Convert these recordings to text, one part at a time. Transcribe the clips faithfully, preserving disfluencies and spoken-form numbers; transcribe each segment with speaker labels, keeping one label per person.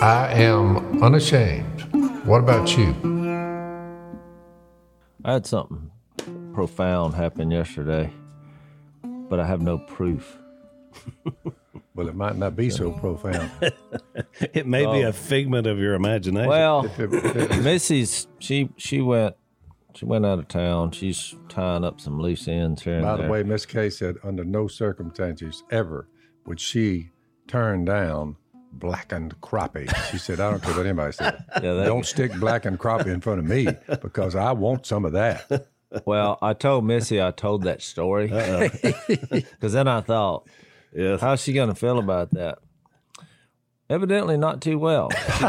Speaker 1: I am unashamed. What about you?
Speaker 2: I had something profound happen yesterday, but I have no proof.
Speaker 1: Well, it might not be so profound.
Speaker 3: It may oh. be a figment of your imagination.
Speaker 2: Well,
Speaker 1: If it- if it-
Speaker 2: Missy's she she went she went out of town. She's tying up some loose ends here and
Speaker 1: By
Speaker 2: there.
Speaker 1: the way, Miss Kay said under no circumstances ever would she turn down blackened crappie. She said, I don't care what anybody says.
Speaker 2: Yeah, that-
Speaker 1: Don't stick blackened crappie in front of me because I want some of that.
Speaker 2: Well, I told Missy I told that story because then I thought,
Speaker 3: yes.
Speaker 2: how's she going to feel about that? Evidently not too well.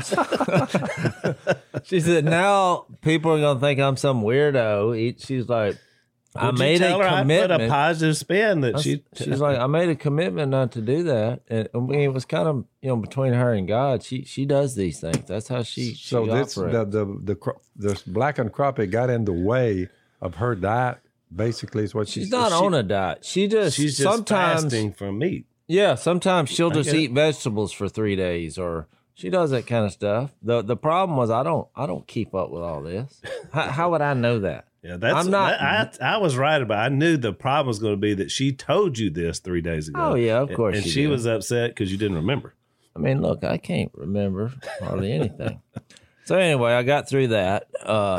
Speaker 2: She said, now people are going to think I'm some weirdo. She's like, I
Speaker 3: Would
Speaker 2: made
Speaker 3: you tell
Speaker 2: a
Speaker 3: her
Speaker 2: commitment.
Speaker 3: I put a positive spin that she.
Speaker 2: She's like, I made a commitment not to do that. And I mean, it was kind of, you know, between her and God. She she does these things. That's how she, she
Speaker 1: So this
Speaker 2: operates.
Speaker 1: the the the cra- this blackened crappie got in the way of her diet. Basically, is what she
Speaker 2: She's
Speaker 1: said.
Speaker 2: not
Speaker 1: She-
Speaker 2: on a diet. She just,
Speaker 3: She's just
Speaker 2: sometimes,
Speaker 3: fasting from meat.
Speaker 2: yeah, sometimes she'll just
Speaker 3: get it.
Speaker 2: eat vegetables for three days or she does that kind of stuff. The the problem was I don't I don't keep up with all this. How, how would I know that?
Speaker 3: Yeah, that's.
Speaker 2: I'm not-
Speaker 3: that- I I was right about. I knew the problem was going to be that she told you this three days ago.
Speaker 2: Oh, yeah, of course
Speaker 3: And
Speaker 2: she
Speaker 3: she
Speaker 2: did.
Speaker 3: was upset because you didn't remember.
Speaker 2: I mean, look, I can't remember hardly anything. So anyway, I got through that. Uh,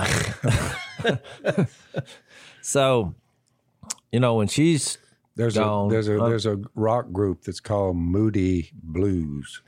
Speaker 2: so, you know, when she's
Speaker 1: There's
Speaker 2: gone,
Speaker 1: a there's a
Speaker 2: uh,
Speaker 1: there's a rock group that's called Moody Blues.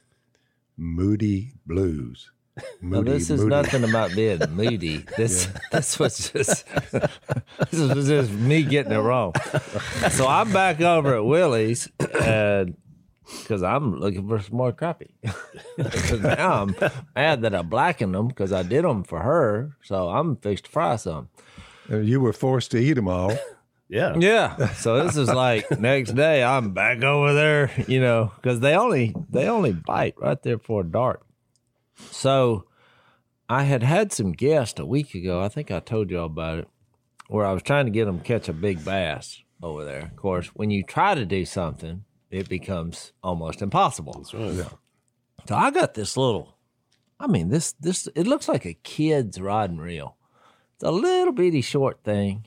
Speaker 1: Moody Blues.
Speaker 2: Now,
Speaker 1: Moody,
Speaker 2: this is
Speaker 1: Moody.
Speaker 2: nothing about being moody. This this was just this was just me getting it wrong. So I'm back over at Willie's and because I'm looking for some more crappie. 'Cause now I'm mad that I blackened them because I did them for her. So I'm fixed to fry some.
Speaker 1: And you were forced to eat them all.
Speaker 3: Yeah.
Speaker 2: Yeah. So this is like next day I'm back over there, you know, because they only they only bite right there before dark. So I had had some guests a week ago. I think I told you all about it, where I was trying to get them to catch a big bass over there. Of course, when you try to do something, it becomes almost impossible.
Speaker 3: That's right. Yeah.
Speaker 2: So I got this little, I mean, this, this, it looks like a kid's rod and reel. It's a little bitty short thing,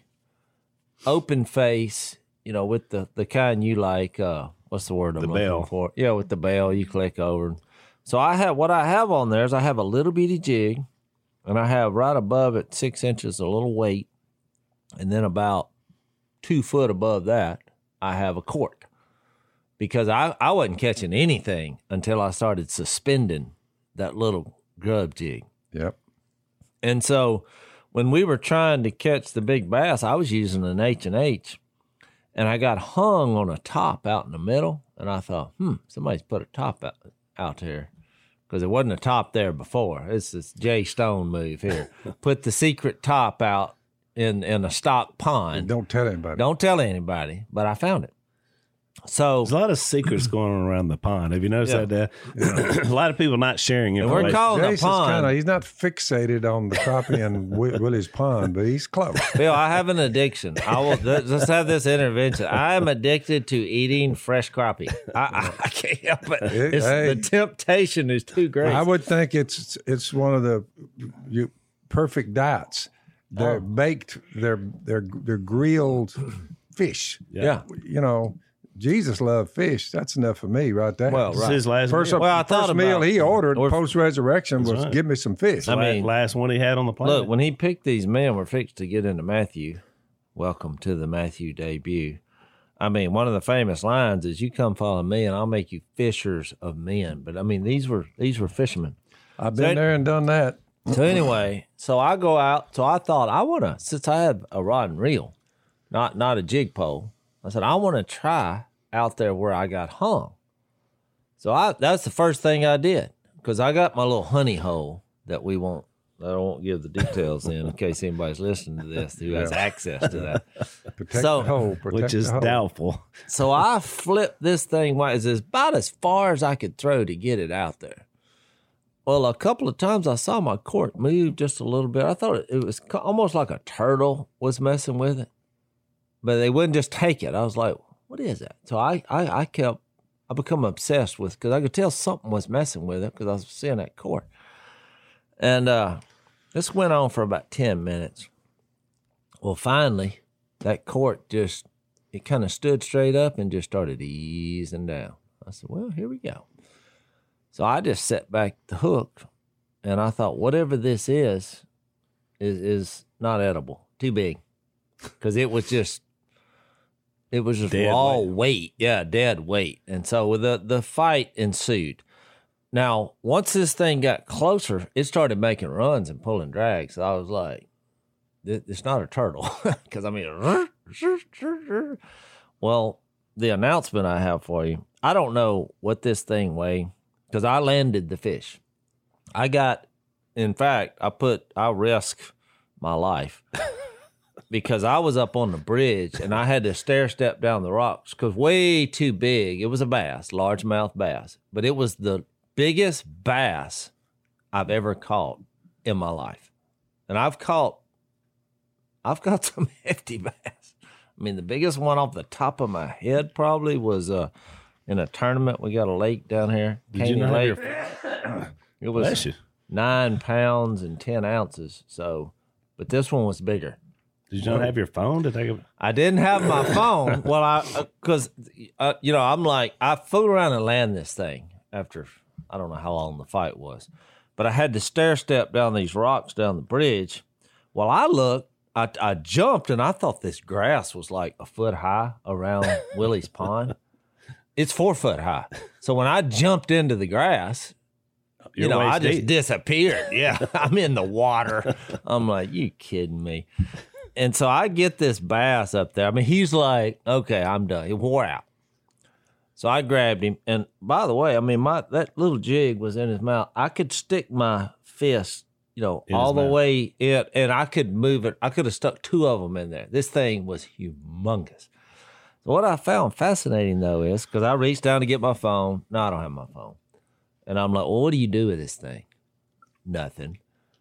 Speaker 2: open face, you know, with the, the kind you like, uh, what's the word I'm
Speaker 3: The
Speaker 2: looking
Speaker 3: bell.
Speaker 2: for? Yeah, with the bell, you click over. So I have, what I have on there is I have a little bitty jig, and I have right above it, six inches, a little weight, and then about two foot above that, I have a cork. Because I, I wasn't catching anything until I started suspending that little grub jig.
Speaker 1: Yep.
Speaker 2: And so when we were trying to catch the big bass, I was using an H and H, and I got hung on a top out in the middle, and I thought, hmm, somebody's put a top out, out there. Because there wasn't a top there before. It's this Jay Stone move here. Put the secret top out in, in a stock pond.
Speaker 1: Don't tell anybody.
Speaker 2: Don't tell anybody, but I found it. So
Speaker 3: There's a lot of secrets going on around the pond. Have you noticed
Speaker 2: Yeah.
Speaker 3: that? Dad? A lot of people not sharing
Speaker 2: we're
Speaker 3: information.
Speaker 2: calling the
Speaker 1: Jason's
Speaker 2: pond.
Speaker 1: kind of, he's not fixated on the crappie and Wi- Willie's pond, but he's close.
Speaker 2: Bill, I have an addiction. I will th- let's have this intervention. I am addicted to eating fresh crappie. I, I, I can't help it. It's,
Speaker 1: Hey.
Speaker 2: the temptation is too great.
Speaker 1: I would think it's it's one of the you, perfect diets. They're
Speaker 2: Oh.
Speaker 1: baked. They're they're they're grilled fish.
Speaker 2: yeah.
Speaker 1: You know, Jesus loved fish. That's enough for me right there.
Speaker 2: Well,
Speaker 3: This
Speaker 2: right.
Speaker 3: is his last
Speaker 1: First,
Speaker 3: meal.
Speaker 2: Well, I
Speaker 1: first
Speaker 2: thought
Speaker 1: meal
Speaker 2: about-
Speaker 1: he ordered
Speaker 2: or-
Speaker 1: post resurrection was
Speaker 3: right.
Speaker 1: give me some fish.
Speaker 2: I mean-
Speaker 3: last one he had on the planet.
Speaker 2: Look, when he picked these men, we're fixed to get into Matthew. Welcome to the Matthew debut. I mean, one of the famous lines is, "You come follow me, and I'll make you fishers of men." But I mean, these were these were fishermen.
Speaker 1: I've been
Speaker 2: So-
Speaker 1: there and done that.
Speaker 2: So anyway, so I go out. So I thought I want to, since I have a rod and reel, not not a jig pole. I said I want to try out there where I got hung. So I that's the first thing I did, because I got my little honey hole that we won't. I won't give the details in in case anybody's listening to this who has access to that.
Speaker 1: Protect
Speaker 2: So-
Speaker 1: the hole. Protect
Speaker 3: which is
Speaker 1: the hole.
Speaker 3: doubtful.
Speaker 2: So I flipped this thing. It's about as far as I could throw to get it out there. Well, a couple of times I saw my cork move just a little bit. I thought it was co- almost like a turtle was messing with it, but they wouldn't just take it. I was like, "What is that?" So I, I, I kept, I become obsessed with because I could tell something was messing with it because I was seeing that cord. And uh, this went on for about ten minutes. Well, finally, that cord just, it kind of stood straight up and just started easing down. I said, well, here we go. So I just set back the hook, and I thought, whatever this is, is is not edible, too big, because it was just, it was just
Speaker 3: Dead
Speaker 2: raw
Speaker 3: weight.
Speaker 2: weight. Yeah, dead weight. And so the, the fight ensued. Now, once this thing got closer, it started making runs and pulling drags. So I was like, it's not a turtle. Because, I mean, well, the announcement I have for you, I don't know what this thing weighed because I landed the fish. I got, in fact, I put, I risk my life because I was up on the bridge and I had to stair step down the rocks because way too big. It was a bass, largemouth bass, but it was the biggest bass I've ever caught in my life. And I've caught, I've caught some hefty bass. I mean, the biggest one off the top of my head probably was uh, in a tournament. We got a lake down here.
Speaker 3: Did you
Speaker 2: Caney
Speaker 3: not have
Speaker 2: Lake.
Speaker 3: your-
Speaker 2: It was
Speaker 3: Bless you.
Speaker 2: nine pounds and ten ounces. So, but this one was bigger.
Speaker 3: Did you not have your phone to take a?
Speaker 2: I didn't have my phone. Well, I because uh, you know I'm like I fooled around and land this thing after I don't know how long the fight was, but I had to stair step down these rocks down the bridge. Well, I looked, I, I jumped, and I thought this grass was like a foot high around Willie's Pond. It's four foot high. So when I jumped into the grass, you
Speaker 3: Your
Speaker 2: know, I
Speaker 3: waist
Speaker 2: just
Speaker 3: deep.
Speaker 2: disappeared. Yeah, I'm in the water. I'm like, you kidding me? And so I get this bass up there. I mean, he's like, okay, I'm done. He wore out. So I grabbed him. And by the way, I mean, my that little jig was in his mouth. I could stick my fist, you know,
Speaker 3: In his
Speaker 2: all the
Speaker 3: mouth.
Speaker 2: way in, and I could move it. I could have stuck two of them in there. This thing was humongous. So what I found fascinating, though, is because I reached down to get my phone. No, I don't have my phone. And I'm like, well, what do you do with this thing? Nothing.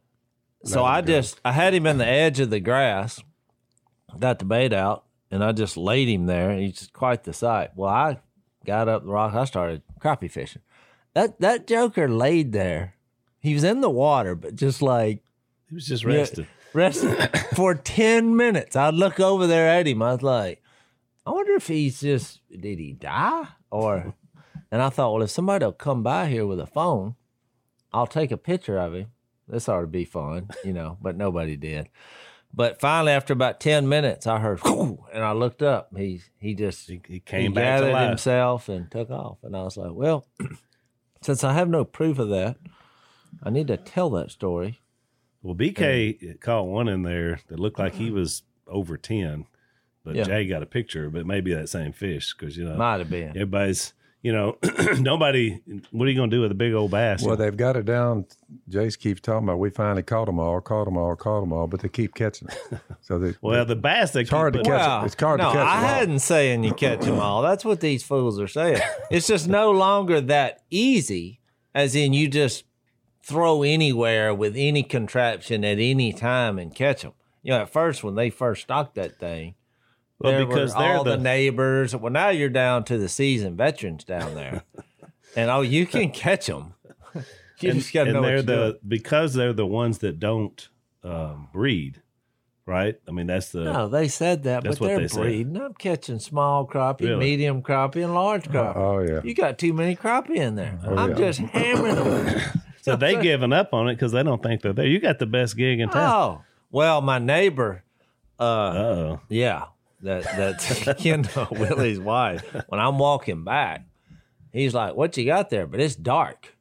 Speaker 2: So I just, I had him in the edge of the grass, got the bait out, and I just laid him there. He's quite the sight. Well, I got up the rock. I started crappie fishing. That that joker laid there. He was in the water, but just like
Speaker 3: He was just
Speaker 2: yeah,
Speaker 3: resting.
Speaker 2: resting for ten minutes. I'd look over there at him. I was like, I wonder if he's just, did he die? Or, and I thought, well, if somebody will come by here with a phone, I'll take a picture of him. This ought to be fun, you know, but nobody did. But finally, after about ten minutes, I heard, whoo, and I looked up. He he just
Speaker 3: He, he
Speaker 2: he
Speaker 3: came back to
Speaker 2: gathered
Speaker 3: life.
Speaker 2: himself and took off. And I was like, well, since I have no proof of that, I need to tell that story.
Speaker 3: Well, B K caught one in there that looked like he was over ten, but
Speaker 2: Yeah.
Speaker 3: Jay got a picture, but maybe that same fish because, you know,
Speaker 2: Might have been.
Speaker 3: everybody's, you know, nobody, what are you going to do with a big old bass?
Speaker 1: Well, they've got it down. Jace keeps talking about we finally caught them all, caught them all, caught them all, but they keep catching them. So they,
Speaker 3: well, the bass they
Speaker 1: It's hard to
Speaker 3: keep-
Speaker 1: catch.
Speaker 2: Well,
Speaker 1: It's hard to
Speaker 2: no,
Speaker 1: catch
Speaker 2: I
Speaker 1: them all.
Speaker 2: hadn't saying you catch them all. That's what these fools are saying. It's just no longer that easy, as in you just throw anywhere with any contraption at any time and catch them. You know, at first when they first stocked that thing,
Speaker 3: Well,
Speaker 2: there
Speaker 3: because
Speaker 2: were
Speaker 3: they're
Speaker 2: all the,
Speaker 3: the-
Speaker 2: neighbors. Well, now you're down to the seasoned veterans down there, and oh, you can catch them. You
Speaker 3: and,
Speaker 2: just got to
Speaker 3: and
Speaker 2: know
Speaker 3: they're
Speaker 2: what
Speaker 3: the
Speaker 2: you're doing.
Speaker 3: because they're the ones that don't um, breed, right? I mean, that's the
Speaker 2: No, they said that,
Speaker 3: That's
Speaker 2: but
Speaker 3: what
Speaker 2: they're
Speaker 3: they said.
Speaker 2: breeding. I'm catching small crappie,
Speaker 3: Really?
Speaker 2: medium crappie, and large crappie.
Speaker 1: oh yeah.
Speaker 2: You got too many crappie in there.
Speaker 1: Oh,
Speaker 2: I'm
Speaker 1: yeah.
Speaker 2: just hammering them.
Speaker 3: so they giving up on it because they don't think they're there. You got the best gig in town.
Speaker 2: Oh, well, my neighbor, uh,
Speaker 3: Uh-oh.
Speaker 2: yeah, that that's Kendall, Willie's wife. When I'm walking back, he's like, "What you got there?" But it's dark.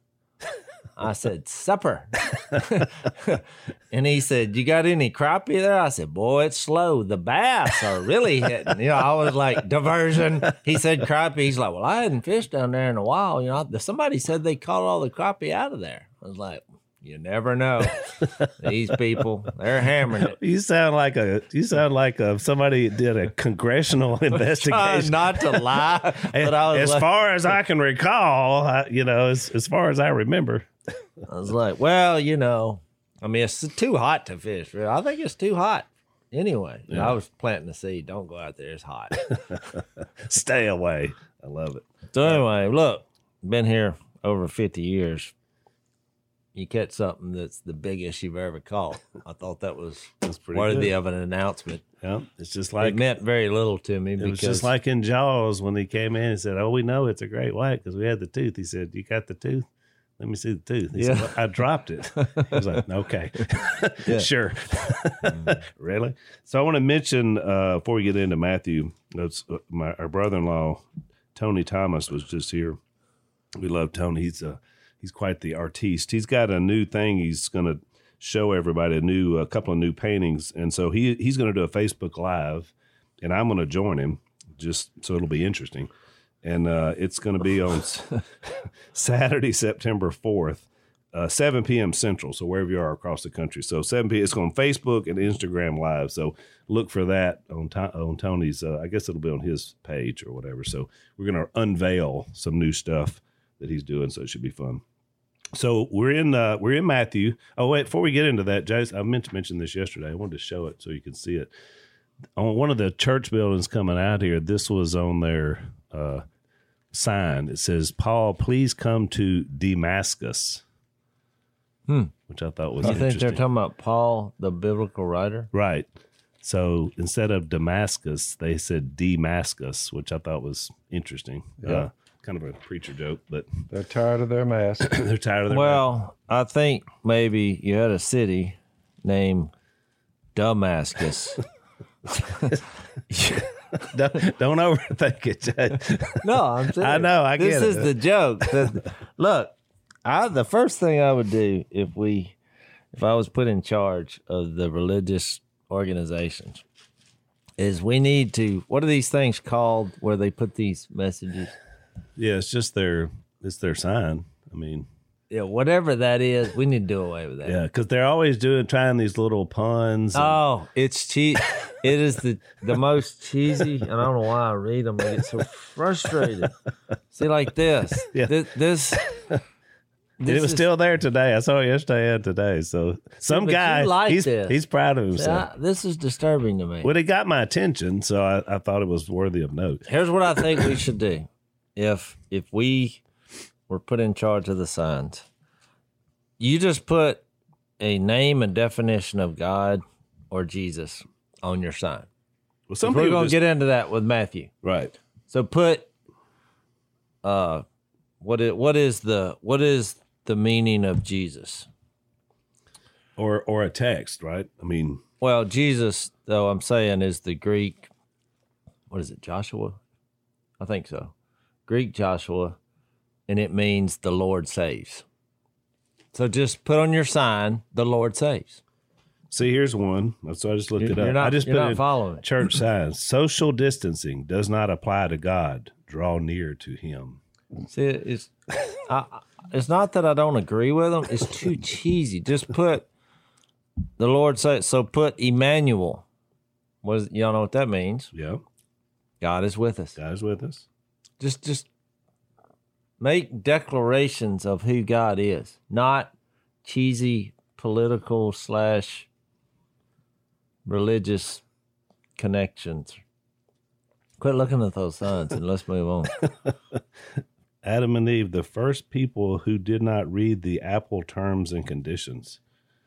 Speaker 2: I said, "Supper." And he said, "You got any crappie there?" I said, "Boy, it's slow. The bass are really hitting." You know, I was like, diversion. He said crappie. He's like, "Well, I hadn't fished down there in a while. You know, somebody said they caught all the crappie out of there." I was like, you never know. These people, they're hammering it.
Speaker 3: You sound like a you sound like a, somebody did a congressional
Speaker 2: Trying
Speaker 3: investigation.
Speaker 2: not to lie, but I was
Speaker 3: as
Speaker 2: like,
Speaker 3: far as I can recall, I, you know, as, as far as I remember,
Speaker 2: I was like, well, you know, I mean, it's too hot to fish. Really. I think it's too hot. Anyway, I was planting the seed. Don't go out there. It's hot.
Speaker 3: stay away. I love it.
Speaker 2: So anyway, look, been here over fifty years. You catch something that's the biggest you've ever caught. I thought that was
Speaker 3: That's pretty
Speaker 2: worthy
Speaker 3: good.
Speaker 2: of an announcement.
Speaker 3: Yeah, it's just
Speaker 2: It
Speaker 3: like
Speaker 2: meant very little to me
Speaker 3: it
Speaker 2: because
Speaker 3: was just like in Jaws when he came in and said, "Oh, we know it's a great white because we had the tooth." He said, "You got the tooth? Let me see the tooth." He
Speaker 2: Yeah.
Speaker 3: said, well, "I dropped it." He was like, "Okay, sure." Really? So I want to mention uh, before we get into Matthew, that's uh, my our brother-in-law Tony Thomas was just here. We love Tony. He's a he's quite the artiste. He's got a new thing. He's going to show everybody a new a couple of new paintings, and so he he's going to do a Facebook Live, and I'm going to join him just so it'll be interesting. And uh, it's going to be on Saturday, September fourth, uh, seven p.m. Central. So wherever you are across the country. So seven p.m. It's on Facebook and Instagram Live. So look for that on to- on Tony's. Uh, I guess it'll be on his page or whatever. So we're going to unveil some new stuff that he's doing. So it should be fun. So we're in uh, we're in Matthew. Oh wait, before we get into that, Jace, I meant to mention this yesterday. I wanted to show it so you can see it. On one of the church buildings coming out here, this was on their uh, sign. It says, "Paul, please come to Damascus,"
Speaker 2: Hmm.
Speaker 3: which I thought was
Speaker 2: I think
Speaker 3: interesting.
Speaker 2: they're talking about Paul, the biblical writer.
Speaker 3: Right. So instead of Damascus, they said Damascus, which I thought was interesting.
Speaker 1: Yeah.
Speaker 3: Uh, kind of a preacher joke, but
Speaker 1: They're tired of their mask.
Speaker 3: they're tired of their
Speaker 2: Well, I think maybe you had a city named Damascus.
Speaker 3: don't, don't overthink it, Jay.
Speaker 2: No, I'm saying
Speaker 3: I know, I
Speaker 2: this
Speaker 3: get
Speaker 2: is
Speaker 3: it.
Speaker 2: the joke. The- look, I the first thing I would do if we if I was put in charge of the religious organizations is we need to what are these things called where they put these messages?
Speaker 3: Yeah, it's just their it's their sign. I mean,
Speaker 2: Yeah, whatever that is, we need to do away with that.
Speaker 3: yeah, because they're always doing trying these little puns. and-
Speaker 2: Oh, it's cheap. It is the the most cheesy, and I don't know why I read them. I get so frustrated. See, like this,
Speaker 3: Yeah.
Speaker 2: this, this,
Speaker 3: it
Speaker 2: this
Speaker 3: was
Speaker 2: is-
Speaker 3: still there today. I saw it yesterday and today. So some
Speaker 2: but you
Speaker 3: guy,
Speaker 2: like
Speaker 3: he's
Speaker 2: this.
Speaker 3: he's proud of
Speaker 2: See,
Speaker 3: himself.
Speaker 2: I- this is disturbing to me.
Speaker 3: Well, it got my attention, so I, I thought it was worthy of note.
Speaker 2: Here's what I think we should do. If if we were put in charge of the signs, you just put a name and definition of God or Jesus on your sign.
Speaker 3: Well, some
Speaker 2: We're
Speaker 3: people
Speaker 2: going to
Speaker 3: just,
Speaker 2: get into that with Matthew.
Speaker 3: right.
Speaker 2: So put uh what is what is the what is the meaning of Jesus?
Speaker 3: Or or a text, right? I mean,
Speaker 2: Well, Jesus, though I'm saying, is the Greek what is it, Joshua? I think so. Greek Joshua, and it means the Lord saves. So just put on your sign, the Lord saves.
Speaker 3: see, here's one. So I just looked
Speaker 2: You're,
Speaker 3: it up.
Speaker 2: you're not,
Speaker 3: I just
Speaker 2: you're
Speaker 3: put
Speaker 2: not
Speaker 3: it in
Speaker 2: following it.
Speaker 3: church signs. Social distancing does not apply to God. Draw near to Him.
Speaker 2: See, it's I, I- it's not that I don't agree with them. It's too cheesy. Just put the Lord says. So put Emmanuel. What is, y'all know what that means?
Speaker 3: Yeah,
Speaker 2: God is with us.
Speaker 3: God is with us.
Speaker 2: Just just make declarations of who God is, not cheesy political slash religious connections. Quit looking at those signs and let's move on.
Speaker 3: Adam and Eve, the first people who did not read the Apple terms and conditions.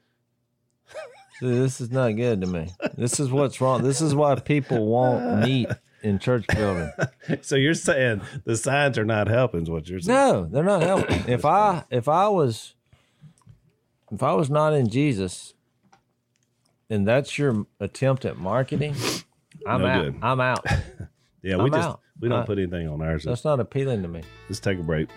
Speaker 2: See, this is not good to me. This is what's wrong. This is why people won't meet in church building.
Speaker 3: So you're saying the signs are not helping? Is what you're saying?
Speaker 2: No, they're not helping. If I if I was if I was not in Jesus, and that's your attempt at marketing, I'm
Speaker 3: No
Speaker 2: out.
Speaker 3: good.
Speaker 2: I'm out.
Speaker 3: Yeah, we
Speaker 2: I'm
Speaker 3: just
Speaker 2: out.
Speaker 3: we don't
Speaker 2: Uh,
Speaker 3: put anything on ours.
Speaker 2: That's not appealing to me.
Speaker 3: Let's take a break.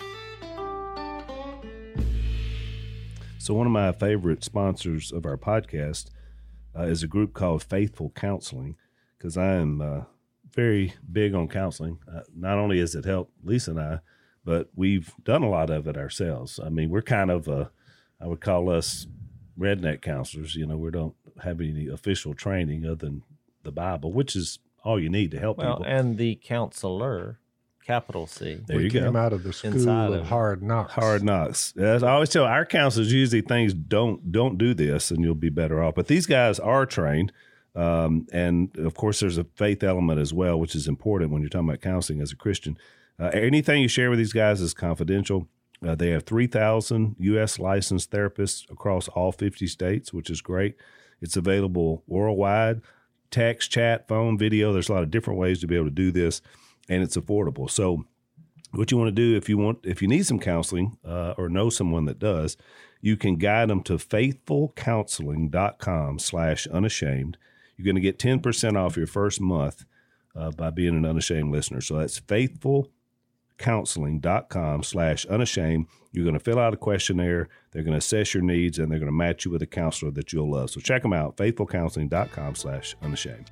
Speaker 3: So one of my favorite sponsors of our podcast uh, is a group called Faithful Counseling, because I am uh, very big on counseling. Uh, not only has it helped Lisa and I, but we've done a lot of it ourselves. I mean, we're kind of, uh, I would call us redneck counselors. You know, we don't have any official training other than the Bible, which is all you need to help
Speaker 2: Well,
Speaker 3: people.
Speaker 2: and the counselor, capital C.
Speaker 3: There
Speaker 1: we
Speaker 3: you
Speaker 1: came
Speaker 3: go.
Speaker 1: out of the school
Speaker 2: Inside
Speaker 1: of,
Speaker 2: of it.
Speaker 1: hard knocks.
Speaker 3: Hard knocks. As I always tell our counselors, usually things don't don't do this, and you'll be better off. But these guys are trained. Um, and of course, there's a faith element as well, which is important when you're talking about counseling as a Christian. Uh, anything you share with these guys is confidential. Uh, they have three thousand U S licensed therapists across all fifty states, which is great. It's available worldwide, text, chat, phone, video. There's a lot of different ways to be able to do this, and it's affordable. So what you want to do if you want, if you need some counseling uh, or know someone that does, you can guide them to faithfulcounseling.com slash unashamed. You're going to get ten percent off your first month uh, by being an Unashamed listener. So that's faithfulcounseling.com slash unashamed. You're going to fill out a questionnaire. They're going to assess your needs, and they're going to match you with a counselor that you'll love. So check them out, faithfulcounseling.com slash unashamed.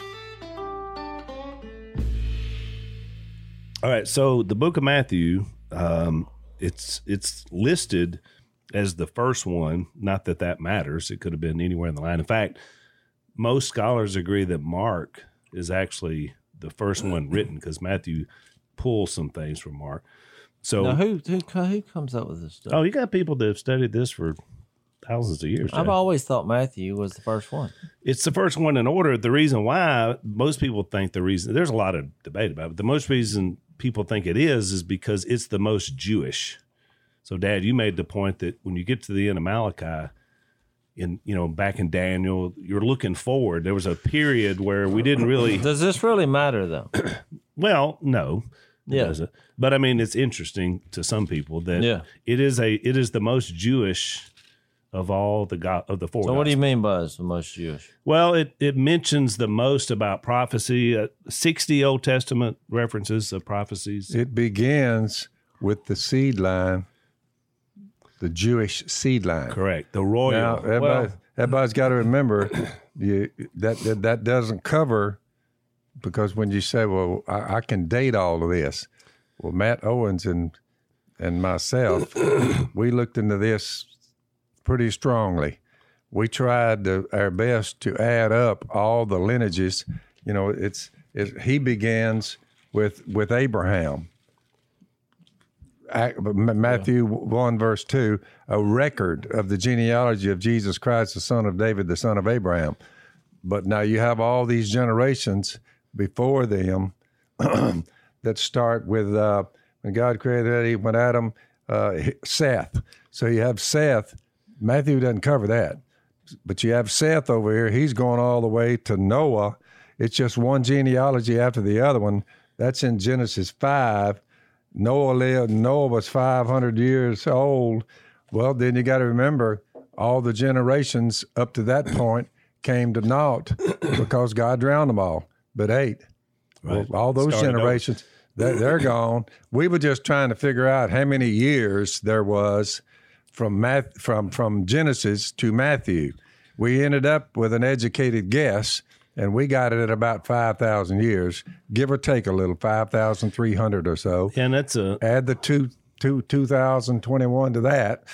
Speaker 3: All right, so the book of Matthew, um, it's it's listed as the first one. Not that that matters. It could have been anywhere in the line. In fact, most scholars agree that Mark is actually the first one written because Matthew pulls some things from Mark. So
Speaker 2: now who, who who comes up with this stuff?
Speaker 3: Oh, you got people that have studied this for thousands of years.
Speaker 2: I've
Speaker 3: Jay.
Speaker 2: always thought Matthew was the first one.
Speaker 3: It's the first one in order. The reason why most people think the reason, there's a lot of debate about it, but the most reason people think it is is because it's the most Jewish. So, Dad, you made the point that when you get to the end of Malachi, in you know back in Daniel, you're looking forward. There was a period where we didn't really.
Speaker 2: Does this really matter though?
Speaker 3: Well, no. It
Speaker 2: Yeah.
Speaker 3: doesn't. But I mean, it's interesting to some people that
Speaker 2: Yeah.
Speaker 3: it is a it is the most Jewish of all the go- of the four.
Speaker 2: So what do you
Speaker 3: Gospels.
Speaker 2: mean by it's the most Jewish?
Speaker 3: Well, it it mentions the most about prophecy. Uh, Sixty Old Testament references of prophecies.
Speaker 1: It begins with the seed line, the Jewish seed line.
Speaker 3: Correct. The royal.
Speaker 1: Now, everybody,
Speaker 2: Well-
Speaker 1: everybody's got to remember you, that, that that doesn't cover, because when you say, well, I, I can date all of this. Well, Matt Owens and and myself, we looked into this pretty strongly. We tried to, our best to add up all the lineages. You know, it's it, he begins with with Abraham. Ac- Matthew one, verse two, a record of the genealogy of Jesus Christ, the son of David, the son of Abraham. But now you have all these generations before them that start with uh, when God created Eve, when Adam, uh, Seth. So you have Seth. Matthew doesn't cover that. But you have Seth over here. He's going all the way to Noah. It's just one genealogy after the other one. That's in Genesis five. Noah lived, Noah was five hundred years old. Well, then you got to remember all the generations up to that point came to naught because God drowned them all, but eight.
Speaker 3: Right.
Speaker 1: Well, all those
Speaker 3: Started
Speaker 1: generations, they're, they're gone. We were just trying to figure out how many years there was from Math, from from Genesis to Matthew. We ended up with an educated guess, and we got it at about five thousand years, give or take a little, five thousand three hundred or so.
Speaker 3: And that's a
Speaker 1: Add the two, two, two thousand twenty-one to that.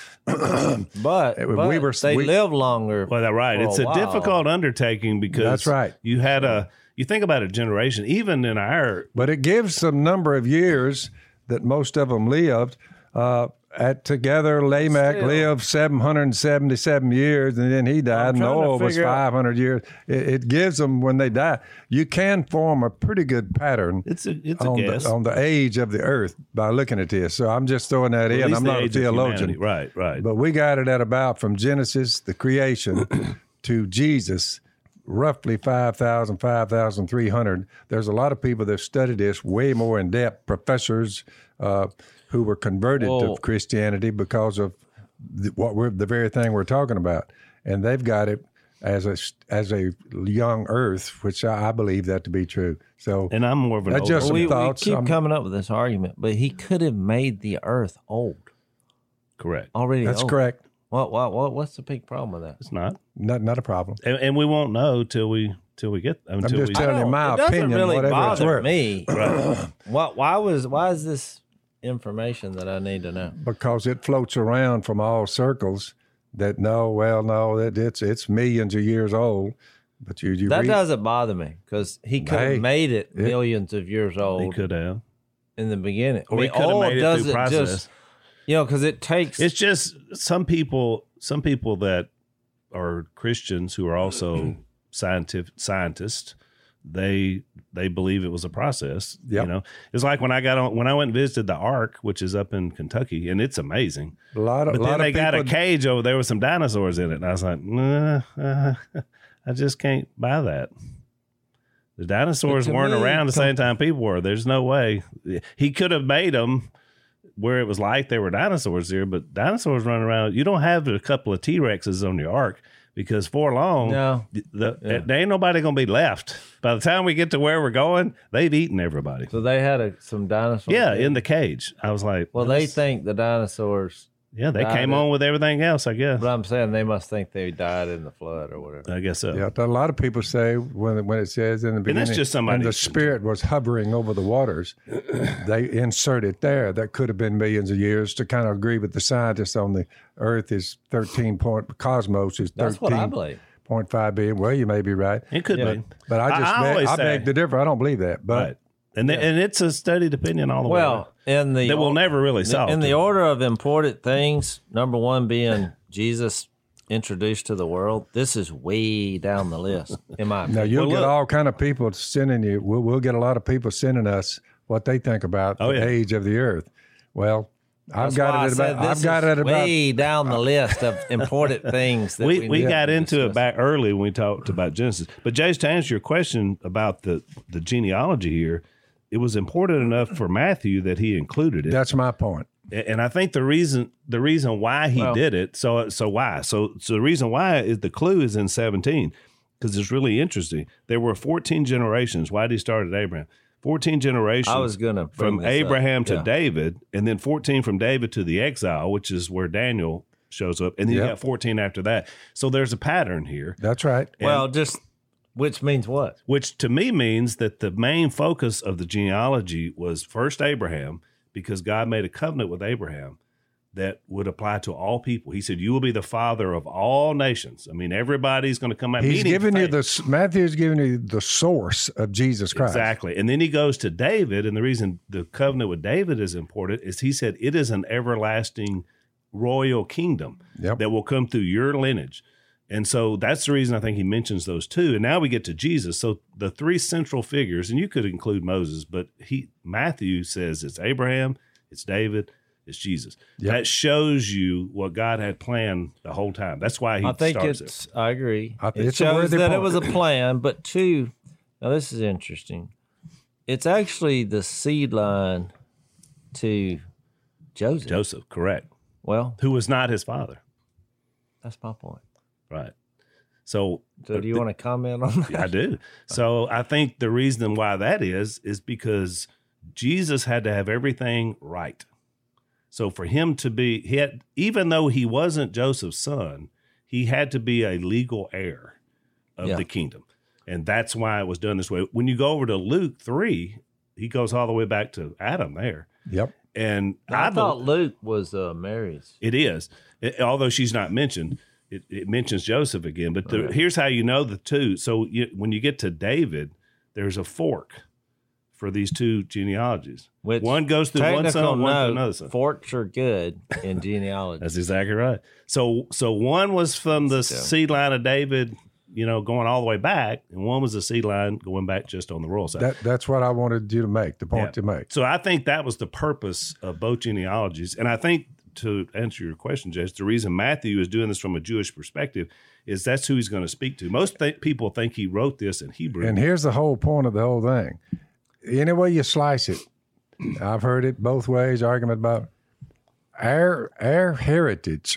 Speaker 2: But,
Speaker 1: we
Speaker 2: but
Speaker 1: were-
Speaker 2: they
Speaker 1: we-
Speaker 2: live longer.
Speaker 3: well, that right.
Speaker 2: for
Speaker 3: It's a,
Speaker 2: while.
Speaker 3: difficult undertaking because
Speaker 1: That's right.
Speaker 3: You had a you think about a generation, even in our
Speaker 1: But it gives some number of years that most of them lived. Uh, at together, Lamech
Speaker 2: Still.
Speaker 1: lived seven hundred seventy-seven years, and then he died.
Speaker 2: I'm trying to
Speaker 1: Noah was
Speaker 2: figure out-
Speaker 1: five hundred years. It, it gives them, when they die, you can form a pretty good pattern
Speaker 3: it's a it's a
Speaker 1: on
Speaker 3: guess.
Speaker 1: the, on the age of the earth by looking at this. So I'm just throwing that
Speaker 3: At
Speaker 1: in.
Speaker 3: least
Speaker 1: I'm
Speaker 3: the
Speaker 1: not a
Speaker 3: age of
Speaker 1: theologian.
Speaker 3: humanity. Right, right.
Speaker 1: But we got it at about, from Genesis, the creation, to Jesus, roughly five thousand, five thousand three hundred. There's a lot of people that study this way more in depth, professors uh, who were converted
Speaker 2: Whoa.
Speaker 1: to Christianity because of the, what we're, the very thing we're talking about. And they've got it as a, as a young earth, which I, I believe that to be true. So
Speaker 3: and I'm more of an
Speaker 1: That's
Speaker 3: older
Speaker 1: just some
Speaker 2: we, we
Speaker 1: thoughts.
Speaker 2: keep
Speaker 1: I'm-
Speaker 2: coming up with this argument, but he could have made the earth old
Speaker 3: correct.
Speaker 2: already.
Speaker 1: that's
Speaker 2: old.
Speaker 1: correct.
Speaker 2: What, what, what, what's the big problem with that?
Speaker 3: It's not,
Speaker 1: Not, not a problem.
Speaker 3: and, and we won't know till we till we get until
Speaker 1: just
Speaker 3: we.
Speaker 1: telling you
Speaker 2: don't-
Speaker 1: my
Speaker 2: it doesn't
Speaker 1: opinion,
Speaker 2: really
Speaker 1: whatever it's
Speaker 2: bother
Speaker 1: worth.
Speaker 2: me.
Speaker 3: Right.
Speaker 2: Why, why was why is this information that I need to know?
Speaker 1: Because it floats around from all circles that no, well, no, that it's it's millions of years old. But you, you
Speaker 2: That
Speaker 1: read,
Speaker 2: doesn't bother me because he could have
Speaker 1: Hey,
Speaker 2: made it millions of years
Speaker 3: He
Speaker 2: old
Speaker 3: could have.
Speaker 2: in the beginning. I
Speaker 3: Or he
Speaker 2: mean,
Speaker 3: could have
Speaker 2: old
Speaker 3: made it through
Speaker 2: doesn't
Speaker 3: process.
Speaker 2: just you know because it takes.
Speaker 3: It's just some people, some people that are Christians who are also scientific scientists, they they believe it was a process.
Speaker 1: Yep.
Speaker 3: You know, it's like when I got on when I went and visited the Ark, which is up in Kentucky, and it's amazing.
Speaker 1: A lot of,
Speaker 3: But
Speaker 1: a lot
Speaker 3: then they
Speaker 1: of
Speaker 3: got a
Speaker 1: people-
Speaker 3: cage over there with some dinosaurs in it, and I was like, nah, uh, I just can't buy that. The dinosaurs
Speaker 2: But to
Speaker 3: weren't
Speaker 2: me,
Speaker 3: around the same time people were. There's no way he could have made them where it was like there were dinosaurs there, but dinosaurs running around. You don't have a couple of T-Rexes on your Ark because for long,
Speaker 2: No.
Speaker 3: the,
Speaker 2: Yeah.
Speaker 3: there ain't nobody going to be left. By the time we get to where we're going, they've eaten everybody.
Speaker 2: So they had a, some dinosaurs.
Speaker 3: Yeah,
Speaker 2: there?
Speaker 3: in the cage. I was like,
Speaker 2: Well, they
Speaker 3: this-
Speaker 2: think the dinosaurs.
Speaker 3: yeah, they
Speaker 2: died
Speaker 3: came
Speaker 2: in-
Speaker 3: on with everything else, I guess.
Speaker 2: But I'm saying they must think they died in the flood or whatever.
Speaker 3: I guess so.
Speaker 1: Yeah, a lot of people say when when it says in the beginning,
Speaker 3: that's just somebody-
Speaker 1: and the Spirit was hovering over the waters, they insert it there. That could have been millions of years to kind of agree with the scientists on the Earth is thirteen point cosmos is
Speaker 2: That's what I
Speaker 1: thirteen
Speaker 2: believe.
Speaker 1: point five billion. Well, you may be right,
Speaker 3: It could
Speaker 2: Yeah.
Speaker 3: be.
Speaker 1: but I just
Speaker 3: I
Speaker 1: beg,
Speaker 3: always
Speaker 1: I
Speaker 3: say-
Speaker 1: beg to differ. I don't believe that, but.
Speaker 3: Right. And they, and it's a studied opinion all the way.
Speaker 2: Well, in the
Speaker 3: that will never really solve.
Speaker 2: in the
Speaker 3: it.
Speaker 2: order of important things, number one being Jesus introduced to the world. This is way down the list. In my
Speaker 1: Now
Speaker 2: opinion.
Speaker 1: you'll
Speaker 3: Well,
Speaker 1: get
Speaker 3: look-
Speaker 1: all kind of people sending you. We'll, we'll get a lot of people sending us what they think about
Speaker 3: Oh,
Speaker 1: the
Speaker 3: yeah.
Speaker 1: age of the Earth. Well, I've
Speaker 2: That's why
Speaker 1: got
Speaker 2: I
Speaker 1: it at
Speaker 2: said
Speaker 1: about.
Speaker 2: this
Speaker 1: I've got
Speaker 2: is
Speaker 1: it at about.
Speaker 2: way down the list of important things that we,
Speaker 3: we, we
Speaker 2: need
Speaker 3: got
Speaker 2: to
Speaker 3: into it
Speaker 2: discuss.
Speaker 3: back early when we talked about Genesis. But Jace, to answer your question about the, the genealogy here, it was important enough for Matthew that he included it.
Speaker 1: That's my point.
Speaker 3: And I think the reason the reason why he
Speaker 2: Well-
Speaker 3: did it, so so why? So so the reason why is the clue is in seventeen, because it's really interesting. There were fourteen generations. Why did he start at Abraham? fourteen generations.
Speaker 2: I was gonna bring
Speaker 3: from
Speaker 2: this up.
Speaker 3: Abraham to
Speaker 2: Yeah.
Speaker 3: David, and then fourteen from David to the exile, which is where Daniel shows up, and then you
Speaker 1: Yep.
Speaker 3: got fourteen after that. So there's a pattern here.
Speaker 1: That's right.
Speaker 2: Well, just which means what?
Speaker 3: Which to me means that the main focus of the genealogy was first Abraham, because God made a covenant with Abraham that would apply to all people. He said, "You will be the father of all nations." I mean, everybody's going to come out.
Speaker 1: He's
Speaker 3: meaning
Speaker 1: giving you
Speaker 3: faith.
Speaker 1: the Matthew's giving you the source of Jesus Christ.
Speaker 3: Exactly. And then he goes to David, and the reason the covenant with David is important is he said it is an everlasting royal kingdom
Speaker 1: Yep.
Speaker 3: that will come through your lineage. And so that's the reason I think he mentions those two. And now we get to Jesus. So the three central figures, and you could include Moses, but he Matthew says it's Abraham, it's David, it's Jesus.
Speaker 1: Yep.
Speaker 3: That shows you what God had planned the whole time. That's why he
Speaker 2: I think
Speaker 3: starts
Speaker 2: it's.
Speaker 3: it.
Speaker 2: I agree.
Speaker 1: I-
Speaker 2: it
Speaker 1: it's a
Speaker 2: shows
Speaker 1: worthy
Speaker 2: that it
Speaker 1: point.
Speaker 2: was a plan, but two. Now this is interesting. It's actually the seed line to Joseph.
Speaker 3: Joseph, correct.
Speaker 2: Well,
Speaker 3: Who was not his father.
Speaker 2: that's my point.
Speaker 3: Right. So
Speaker 2: So do you want to comment on that?
Speaker 3: I do. So I think the reason why that is is because Jesus had to have everything right. So for him to be, he had, even though he wasn't Joseph's son, he had to be a legal heir of
Speaker 2: Yeah.
Speaker 3: the kingdom, and that's why it was done this way. When you go over to Luke three, he goes all the way back to Adam there,
Speaker 1: Yep.
Speaker 3: and
Speaker 2: I,
Speaker 3: I,
Speaker 2: thought
Speaker 3: bel-
Speaker 2: Luke was uh, Mary's.
Speaker 3: it is, It- although she's not mentioned. It, it mentions Joseph again, but the, here's how you know the two. So you, when you get to David, there's a fork for these two genealogies.
Speaker 2: Which
Speaker 3: one goes through one
Speaker 2: Technical
Speaker 3: son, one
Speaker 2: note,
Speaker 3: through another son.
Speaker 2: forks are good in genealogy.
Speaker 3: That's exactly right. So so one was from the
Speaker 2: Yeah.
Speaker 3: seed line of David, you know, going all the way back, and one was the seed line going back just on the royal side.
Speaker 1: That that's what I wanted you to make. The point
Speaker 3: Yeah.
Speaker 1: to make.
Speaker 3: So I think that was the purpose of both genealogies. And I think to answer your question, Jess, the reason Matthew is doing this from a Jewish perspective is that's who he's going to speak to. Most th- people think he wrote this in Hebrew.
Speaker 1: And here's the whole point of the whole thing. Any way you slice it, I've heard it both ways. Argument about our our heritage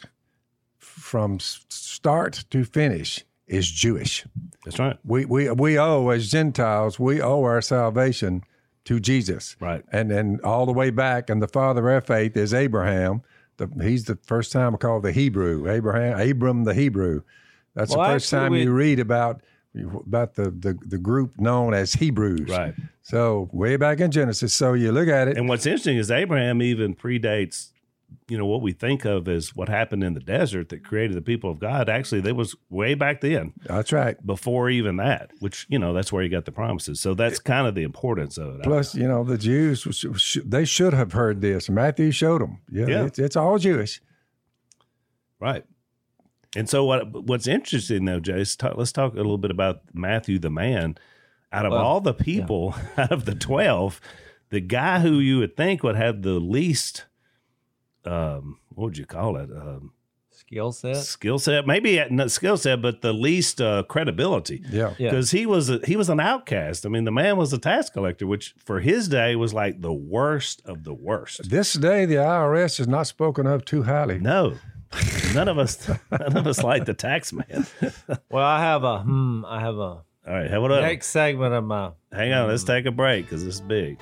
Speaker 1: from s- start to finish is Jewish.
Speaker 3: That's right.
Speaker 1: We we we owe as Gentiles. We owe our salvation to Jesus.
Speaker 3: Right.
Speaker 1: And and all the way back, and the father of our faith is Abraham. The, he's the first time called the Hebrew. Abraham, Abram the Hebrew. That's
Speaker 2: Well,
Speaker 1: the first
Speaker 2: actually,
Speaker 1: time
Speaker 2: we-
Speaker 1: you read about about the, the the group known as Hebrews.
Speaker 3: Right.
Speaker 1: So way back in Genesis. So you look at it.
Speaker 3: And what's interesting is Abraham even predates, you know, what we think of as what happened in the desert that created the people of God. Actually, that was way back then,
Speaker 1: That's right.
Speaker 3: before even that, which, you know, that's where you got the promises. So that's kind of the importance of it.
Speaker 1: Plus, you know, the Jews, sh- sh- they should have heard this. Matthew showed them. Yeah,
Speaker 3: Yeah.
Speaker 1: It's, it's all Jewish.
Speaker 3: Right. And so what what's interesting though, Jay, is talk, let's talk a little bit about Matthew the man. Out of
Speaker 2: Well,
Speaker 3: all the people, yeah. out of the twelve, the guy who you would think would have the least, um, what would you call it? Um,
Speaker 2: skill set,
Speaker 3: skill set, maybe not skill set, but the least uh, credibility.
Speaker 1: Yeah,
Speaker 3: because
Speaker 2: yeah.
Speaker 3: he was a, he was an outcast. I mean, the man was a tax collector, which for his day was like the worst of the worst.
Speaker 1: This day, the I R S is not spoken of too highly.
Speaker 3: No, none of us, none of us like the tax man.
Speaker 2: Well, I have a hmm. I have a
Speaker 3: All right, have it up.
Speaker 2: next segment of my.
Speaker 3: Hang on, let's take a break because this is big.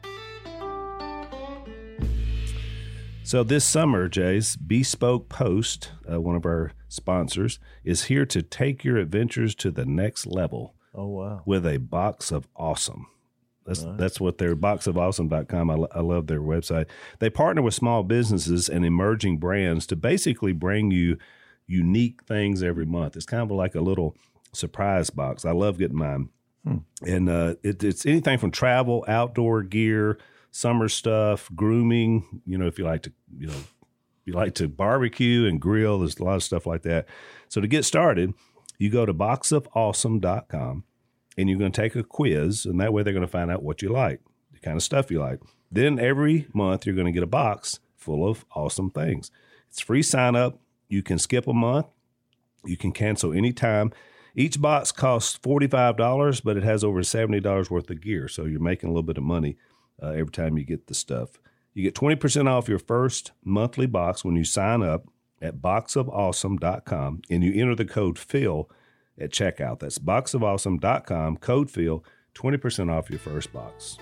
Speaker 3: So this summer, Jay's Bespoke Post, uh, one of our sponsors, is here to take your adventures to the next level.
Speaker 2: Oh wow!
Speaker 3: With a box of awesome. That's right. That's what their box of awesome dot com. I, lo- I love their website. They partner with small businesses and emerging brands to basically bring you unique things every month. It's kind of like a little surprise box. I love getting mine. Hmm. And uh, it, it's anything from travel, outdoor gear, summer stuff, grooming. You know, if you like to, you know, if you like to barbecue and grill, there's a lot of stuff like that. So to get started, you go to box of awesome dot com and you're going to take a quiz, and that way they're going to find out what you like, the kind of stuff you like. Then every month you're going to get a box full of awesome things. It's free sign up. You can skip a month. You can cancel anytime. Each box costs forty-five dollars, but it has over seventy dollars worth of gear. So you're making a little bit of money uh, every time you get the stuff. You get twenty percent off your first monthly box when you sign up at box of awesome dot com and you enter the code Phil at checkout. That's box of awesome dot com, code Phil, twenty percent off your first box.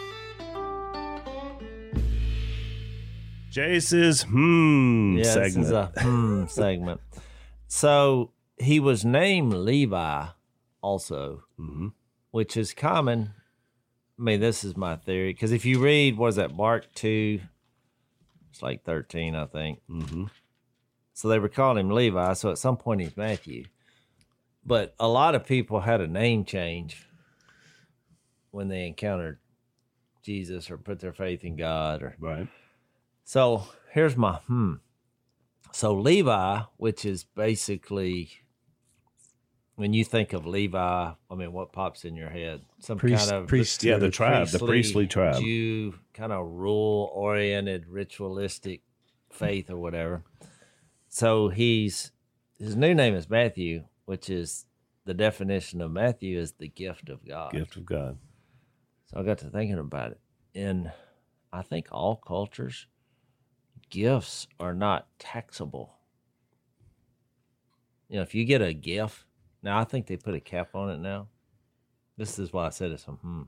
Speaker 3: Jace's hmm
Speaker 2: yeah,
Speaker 3: segment.
Speaker 2: This is a hmm segment. So he was named Levi also,
Speaker 3: mm-hmm.
Speaker 2: which is common. I mean, this is my theory. Because if you read, what is that, Mark two? It's like thirteen, I think.
Speaker 3: Mm-hmm.
Speaker 2: So they were calling him Levi. So at some point he's Matthew. But a lot of people had a name change when they encountered Jesus or put their faith in God. Or
Speaker 3: Right.
Speaker 2: So here's my hmm. So Levi, which is basically, when you think of Levi, I mean, what pops in your head? Some
Speaker 1: Priest,
Speaker 2: kind of
Speaker 1: priest,
Speaker 3: Yeah, the tribe, the priestly tribe.
Speaker 2: Jew, kind of rule-oriented, ritualistic faith or whatever. So he's his new name is Matthew, which is the definition of Matthew is the gift of God.
Speaker 3: Gift of God.
Speaker 2: So I got to thinking about it. In, I think, all cultures, gifts are not taxable. You know, if you get a gift, now I think they put a cap on it now. This is why I said it's a hmm.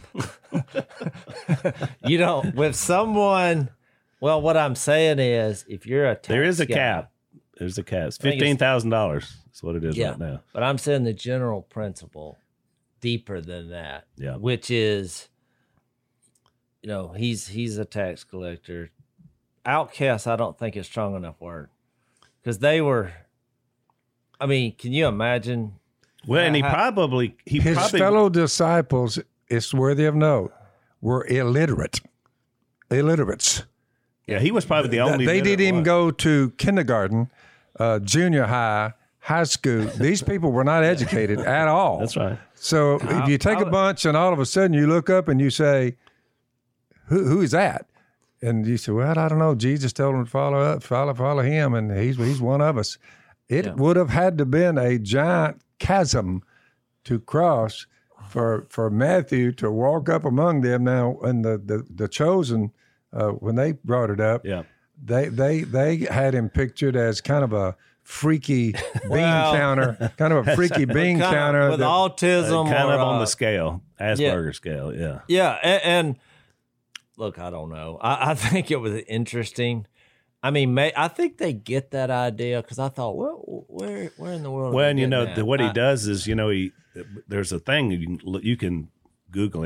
Speaker 2: You know, with someone, well, what I'm saying is if you're a tax
Speaker 3: There is a
Speaker 2: guy,
Speaker 3: cap. There's a cap. It's
Speaker 2: I think it's-
Speaker 3: fifteen thousand dollars. That's what it is
Speaker 2: Yeah.
Speaker 3: right now.
Speaker 2: But I'm saying the general principle deeper than that,
Speaker 3: Yeah.
Speaker 2: which is, you know, he's he's a tax collector. Outcast, I don't think is strong enough word because they were. I mean, can you imagine?
Speaker 3: Well, and he
Speaker 2: How-
Speaker 3: probably he
Speaker 1: His
Speaker 3: probably
Speaker 1: fellow disciples, it's worthy of note, were illiterate. Illiterates.
Speaker 3: yeah he was probably the only.
Speaker 1: They
Speaker 3: literate
Speaker 1: didn't even
Speaker 3: one.
Speaker 1: go to kindergarten, uh, junior high, high school. These people were not educated at all.
Speaker 3: That's right.
Speaker 1: So if you take a bunch and all of a sudden you look up and you say, "Who who is that?" And you say, "Well, I don't know. Jesus told them to follow up, follow follow him, and he's he's one of us." It
Speaker 2: Yeah.
Speaker 1: would have had to been a giant chasm to cross for for Matthew to walk up among them. Now, and the the, the chosen, uh, when they brought it up,
Speaker 3: Yeah.
Speaker 1: they they they had him pictured as kind of a freaky bean
Speaker 2: Well-
Speaker 1: counter, kind of a freaky bean
Speaker 2: Kind of
Speaker 1: counter.
Speaker 2: with
Speaker 1: that-
Speaker 2: autism,
Speaker 3: kind
Speaker 2: or,
Speaker 3: of on
Speaker 2: uh,
Speaker 3: the scale, Asperger's scale. Yeah.
Speaker 2: Yeah, and, and look, I don't know. I, I think it was interesting. I mean, may, I think they get that idea because I thought, well, where, where in the world? are
Speaker 3: Well,
Speaker 2: they
Speaker 3: and you
Speaker 2: getting
Speaker 3: know
Speaker 2: that?
Speaker 3: the, what he
Speaker 2: I-
Speaker 3: does is, you know, he there's a thing you can you can Google him.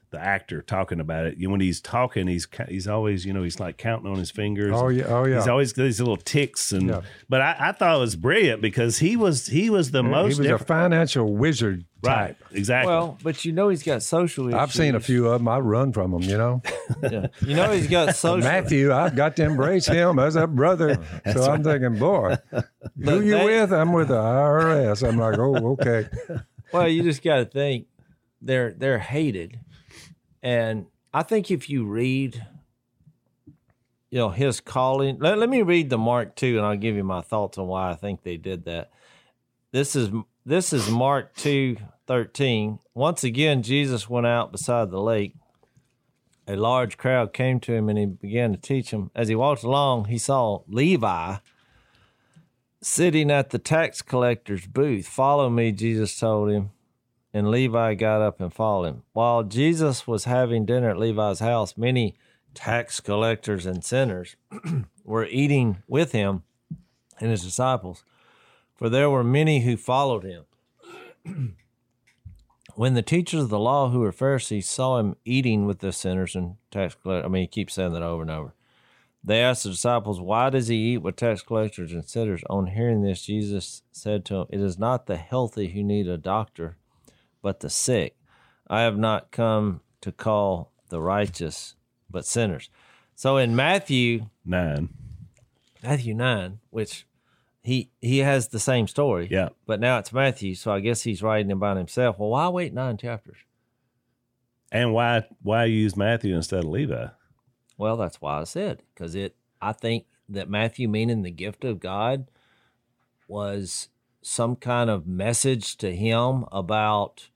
Speaker 3: the actor talking about it. You know, when he's talking, he's he's always, you know, he's like counting on his fingers.
Speaker 1: Oh yeah, oh yeah.
Speaker 3: He's always got these little ticks, and
Speaker 1: Yeah.
Speaker 3: but I, I thought it was brilliant because he was he was the
Speaker 1: he
Speaker 3: most
Speaker 1: was a
Speaker 3: different.
Speaker 1: financial wizard
Speaker 3: Right,
Speaker 1: type.
Speaker 3: exactly.
Speaker 2: Well, but you know he's got social issues.
Speaker 1: I've seen a few of them. I run from them, you know.
Speaker 2: Yeah. You know he's got social.
Speaker 1: Matthew, I've got to embrace him as a brother. So I'm thinking, boy, who
Speaker 2: But
Speaker 1: you
Speaker 2: they-
Speaker 1: with? I'm with the I R S. I'm like, oh, okay.
Speaker 2: Well, you just got to think they're they're hated, and I think if you read, you know, his calling. Let, let me read the Mark two, and I'll give you my thoughts on why I think they did that. This is this is Mark two thirteen. Once again, Jesus went out beside the lake. A large crowd came to him, and he began to teach them. As he walked along, he saw Levi sitting at the tax collector's booth. "Follow me," Jesus told him. And Levi got up and followed him. While Jesus was having dinner at Levi's house, many tax collectors and sinners were eating with him and his disciples, for there were many who followed him. When the teachers of the law, who were Pharisees, saw him eating with the sinners and tax collectors, I mean, he keeps saying that over and over. They asked the disciples, "Why does he eat with tax collectors and sinners?" On hearing this, Jesus said to them, "It is not the healthy who need a doctor, but the sick. I have not come to call the righteous, but sinners." So in Matthew
Speaker 3: Nine.
Speaker 2: Matthew nine, which he he has the same story,
Speaker 3: Yeah.
Speaker 2: but now it's Matthew, so I guess he's writing about himself. Well, why wait nine chapters?
Speaker 3: And why why use Matthew instead of Levi?
Speaker 2: Well, that's why I said, because it. I think that Matthew, meaning the gift of God, was some kind of message to him about,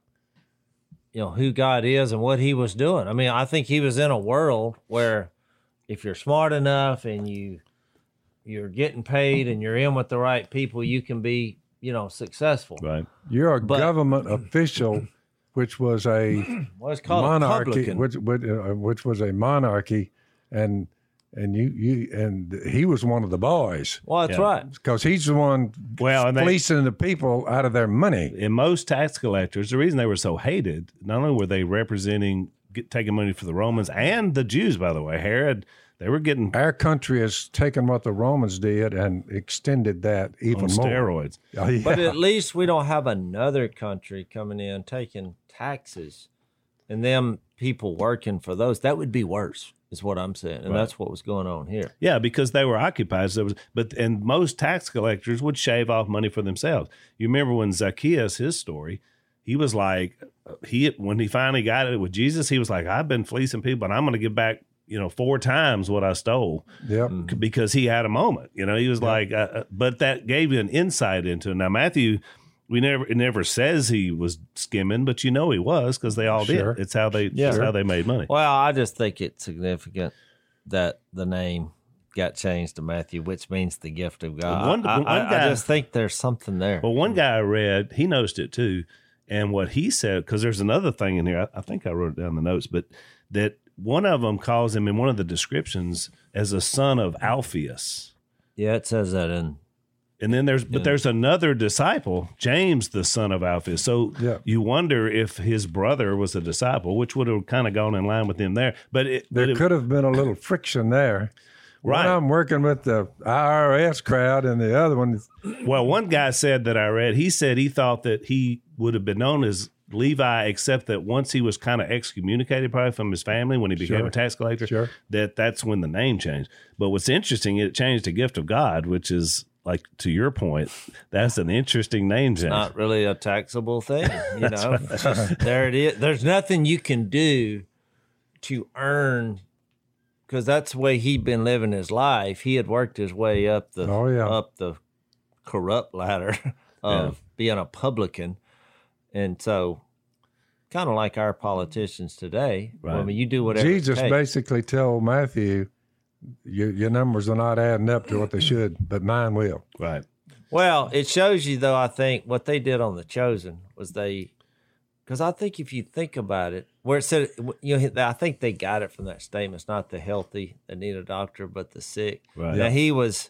Speaker 2: you know, who God is and what he was doing. I mean, I think he was in a world where if you're smart enough and you you're getting paid and you're in with the right people, you can be, you know, successful.
Speaker 3: Right.
Speaker 1: You're a
Speaker 2: But-
Speaker 1: government official, which was a
Speaker 2: Well, it's called a
Speaker 1: monarchy,
Speaker 2: publican.
Speaker 1: which, which, uh, which was a monarchy, and and you you and he was one of the boys
Speaker 2: Well, that's
Speaker 3: Yeah.
Speaker 2: right.
Speaker 1: because he's the one
Speaker 3: Well, and they-
Speaker 1: fleecing the people out of their money.
Speaker 3: And most tax collectors, the reason they were so hated, not only were they representing get, taking money for the Romans and the Jews, by the way, Herod, they were getting
Speaker 1: Our country has taken what the Romans did and extended that even
Speaker 3: on
Speaker 1: more.
Speaker 3: steroids.
Speaker 1: Oh, yeah.
Speaker 2: But at least we don't have another country coming in taking taxes and them people working for those. That would be worse, is what I'm saying. And
Speaker 3: Right.
Speaker 2: that's what was going on here.
Speaker 3: Yeah, because they were occupied. So there was, but and most tax collectors would shave off money for themselves. You remember when Zacchaeus, his story, he was like, he when he finally got it with Jesus, he was like, "I've been fleecing people, and I'm going to give back, you know, four times what I stole,"
Speaker 1: Yep.
Speaker 3: because he had a moment. You know, he was like, uh, uh, but that gave you an insight into it. Now Matthew, we never it never says he was skimming, but you know he was because they all
Speaker 1: Sure.
Speaker 3: did. It's how they
Speaker 2: Yeah.
Speaker 3: it's how they made money.
Speaker 2: Well, I just think it's significant that the name got changed to Matthew, which means the gift of God.
Speaker 3: One-
Speaker 2: I,
Speaker 3: one
Speaker 2: I- I
Speaker 3: guy-
Speaker 2: just think there's something there.
Speaker 3: Well, one guy I read, he noticed it too. And what he said, because there's another thing in here, I, I think I wrote it down in the notes, but that one of them calls him in one of the descriptions as a son of Alphaeus.
Speaker 2: Yeah, it says that in.
Speaker 3: And then there's, but there's another disciple, James, the son of Alphaeus. So
Speaker 1: Yeah.
Speaker 3: you wonder if his brother was a disciple, which would have kind of gone in line with him there. But it, but
Speaker 1: There
Speaker 3: it-
Speaker 1: could have been a little friction there.
Speaker 3: Right.
Speaker 1: One I'm working with the I R S crowd, and the other one,
Speaker 3: well, one guy said that I read, he said he thought that he would have been known as Levi, except that once he was kind of excommunicated probably from his family when he became
Speaker 1: Sure.
Speaker 3: a tax collector,
Speaker 1: Sure.
Speaker 3: that that's when the name changed. But what's interesting, it changed to Gift of God, which is like, to your point, that's an interesting name change.
Speaker 2: Not really a taxable thing, you know. It's just, there it is. There's nothing you can do to earn, because that's the way he'd been living his life. He had worked his way up the
Speaker 1: Oh, yeah.
Speaker 2: up the corrupt ladder of being a publican, and so kind of like our politicians today.
Speaker 3: Right.
Speaker 2: I mean, you do whatever.
Speaker 1: Jesus
Speaker 2: it takes.
Speaker 1: basically told Matthew, your, your numbers are not adding up to what they should, but mine will.
Speaker 3: Right.
Speaker 2: Well, it shows you, though, I think what they did on The Chosen was they, because I think if you think about it, where it said, you know, I think they got it from that statement. It's not the healthy that need a doctor, but the sick.
Speaker 3: Right.
Speaker 2: Now, he was,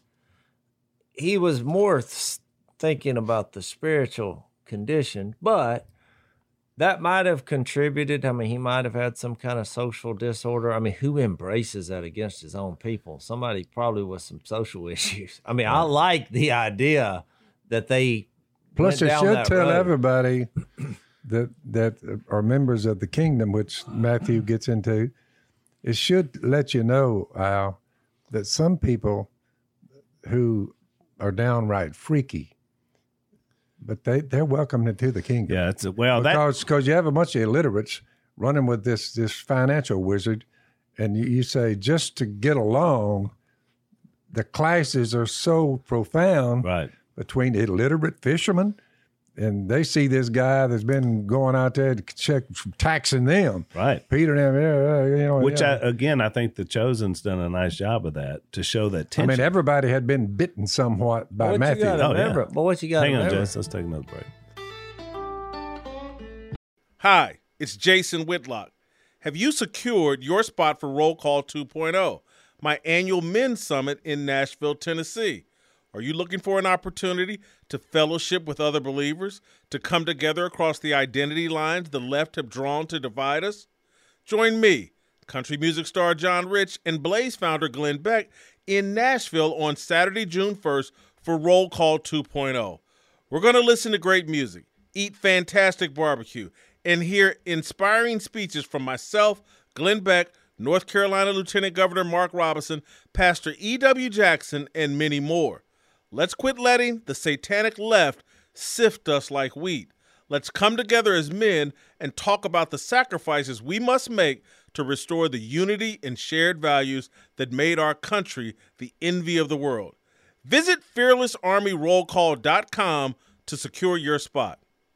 Speaker 2: he was more th- thinking about the spiritual condition, but that might have contributed. I mean, he might have had some kind of social disorder. I mean, who embraces that against his own people? Somebody probably with some social issues. I mean, I like the idea that they
Speaker 1: Plus,
Speaker 2: went
Speaker 1: they
Speaker 2: down
Speaker 1: should
Speaker 2: that
Speaker 1: tell
Speaker 2: road.
Speaker 1: everybody that that are members of the kingdom, which Matthew gets into. It should let you know, Al, that some people who are downright freaky, but they, they're welcomed into the kingdom.
Speaker 3: Yeah, it's a, well that
Speaker 1: Because cause you have a bunch of illiterates running with this this financial wizard, and you, you say, just to get along, the classes are so profound
Speaker 3: right.
Speaker 1: between illiterate fishermen, and they see this guy that's been going out there to check taxing them.
Speaker 3: Right.
Speaker 1: Peter and them, yeah, you know.
Speaker 3: Which,
Speaker 1: yeah.
Speaker 3: I, again, I think the Chosen's done a nice job of that to show that
Speaker 1: I
Speaker 3: tension.
Speaker 1: mean, everybody had been bitten somewhat by
Speaker 2: What
Speaker 1: Matthew.
Speaker 2: you gotta
Speaker 3: Oh, yeah.
Speaker 2: remember, but what you got to
Speaker 3: Hang on,
Speaker 2: remember,
Speaker 3: Jess. Let's take another break.
Speaker 4: Hi, it's Jason Whitlock. Have you secured your spot for Roll Call two point oh, my annual men's summit in Nashville, Tennessee? Are you looking for an opportunity to fellowship with other believers, to come together across the identity lines the left have drawn to divide us? Join me, country music star John Rich, and Blaze founder Glenn Beck in Nashville on Saturday, June first for Roll Call two point oh. We're going to listen to great music, eat fantastic barbecue, and hear inspiring speeches from myself, Glenn Beck, North Carolina Lieutenant Governor Mark Robinson, Pastor E W. Jackson, and many more. Let's quit letting the satanic left sift us like wheat. Let's come together as men and talk about the sacrifices we must make to restore the unity and shared values that made our country the envy of the world. Visit fearless army roll call dot com to secure your spot.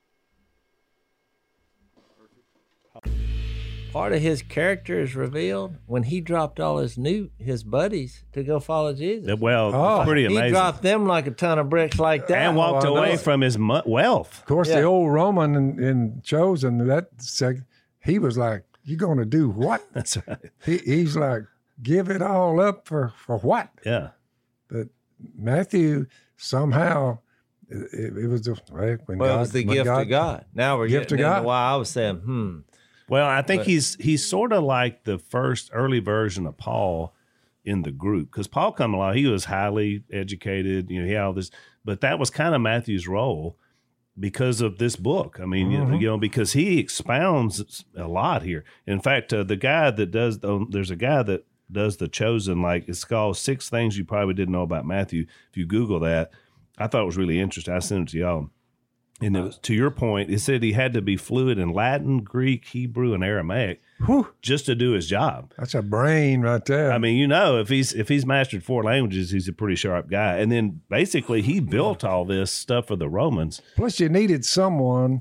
Speaker 2: part of his character is revealed when he dropped all his new his buddies to go follow Jesus.
Speaker 3: Well,
Speaker 1: Oh.
Speaker 3: pretty
Speaker 2: He
Speaker 3: amazing.
Speaker 2: dropped them like a ton of bricks like that.
Speaker 3: and walked
Speaker 1: Oh, I
Speaker 3: away
Speaker 1: know.
Speaker 3: from his mu- wealth.
Speaker 1: Of course,
Speaker 2: Yeah.
Speaker 1: the old Roman in, in Chosen, that sec, he was like, "You going to do what?"
Speaker 3: That's right.
Speaker 1: He, he's like, "Give it all up for for what?"
Speaker 3: Yeah.
Speaker 1: But Matthew somehow, it, it was the right when
Speaker 2: well,
Speaker 1: God,
Speaker 2: it was the
Speaker 1: when
Speaker 2: gift of God. Now we're
Speaker 1: Gift
Speaker 2: getting
Speaker 1: of
Speaker 2: into
Speaker 1: God.
Speaker 2: why I was saying, hmm.
Speaker 3: Well, I think
Speaker 2: But-
Speaker 3: he's he's sort of like the first early version of Paul in the group, because Paul come along, he was highly educated, you know, he had all this, but that was kind of Matthew's role because of this book. I mean, you, know, you know, because he expounds a lot here. In fact, uh, the guy that does, um, there's a guy that does the Chosen, like it's called Six Things You Probably Didn't Know About Matthew. If you Google that, I thought it was really interesting. I sent it to y'all. And it was, to your point, it said he had to be fluent in Latin, Greek, Hebrew, and Aramaic
Speaker 1: Whew,
Speaker 3: just to do his job.
Speaker 1: that's a brain right there.
Speaker 3: I mean, you know, if he's if he's mastered four languages, he's a pretty sharp guy. And then basically, he built all this stuff for the Romans.
Speaker 1: Plus, you needed someone.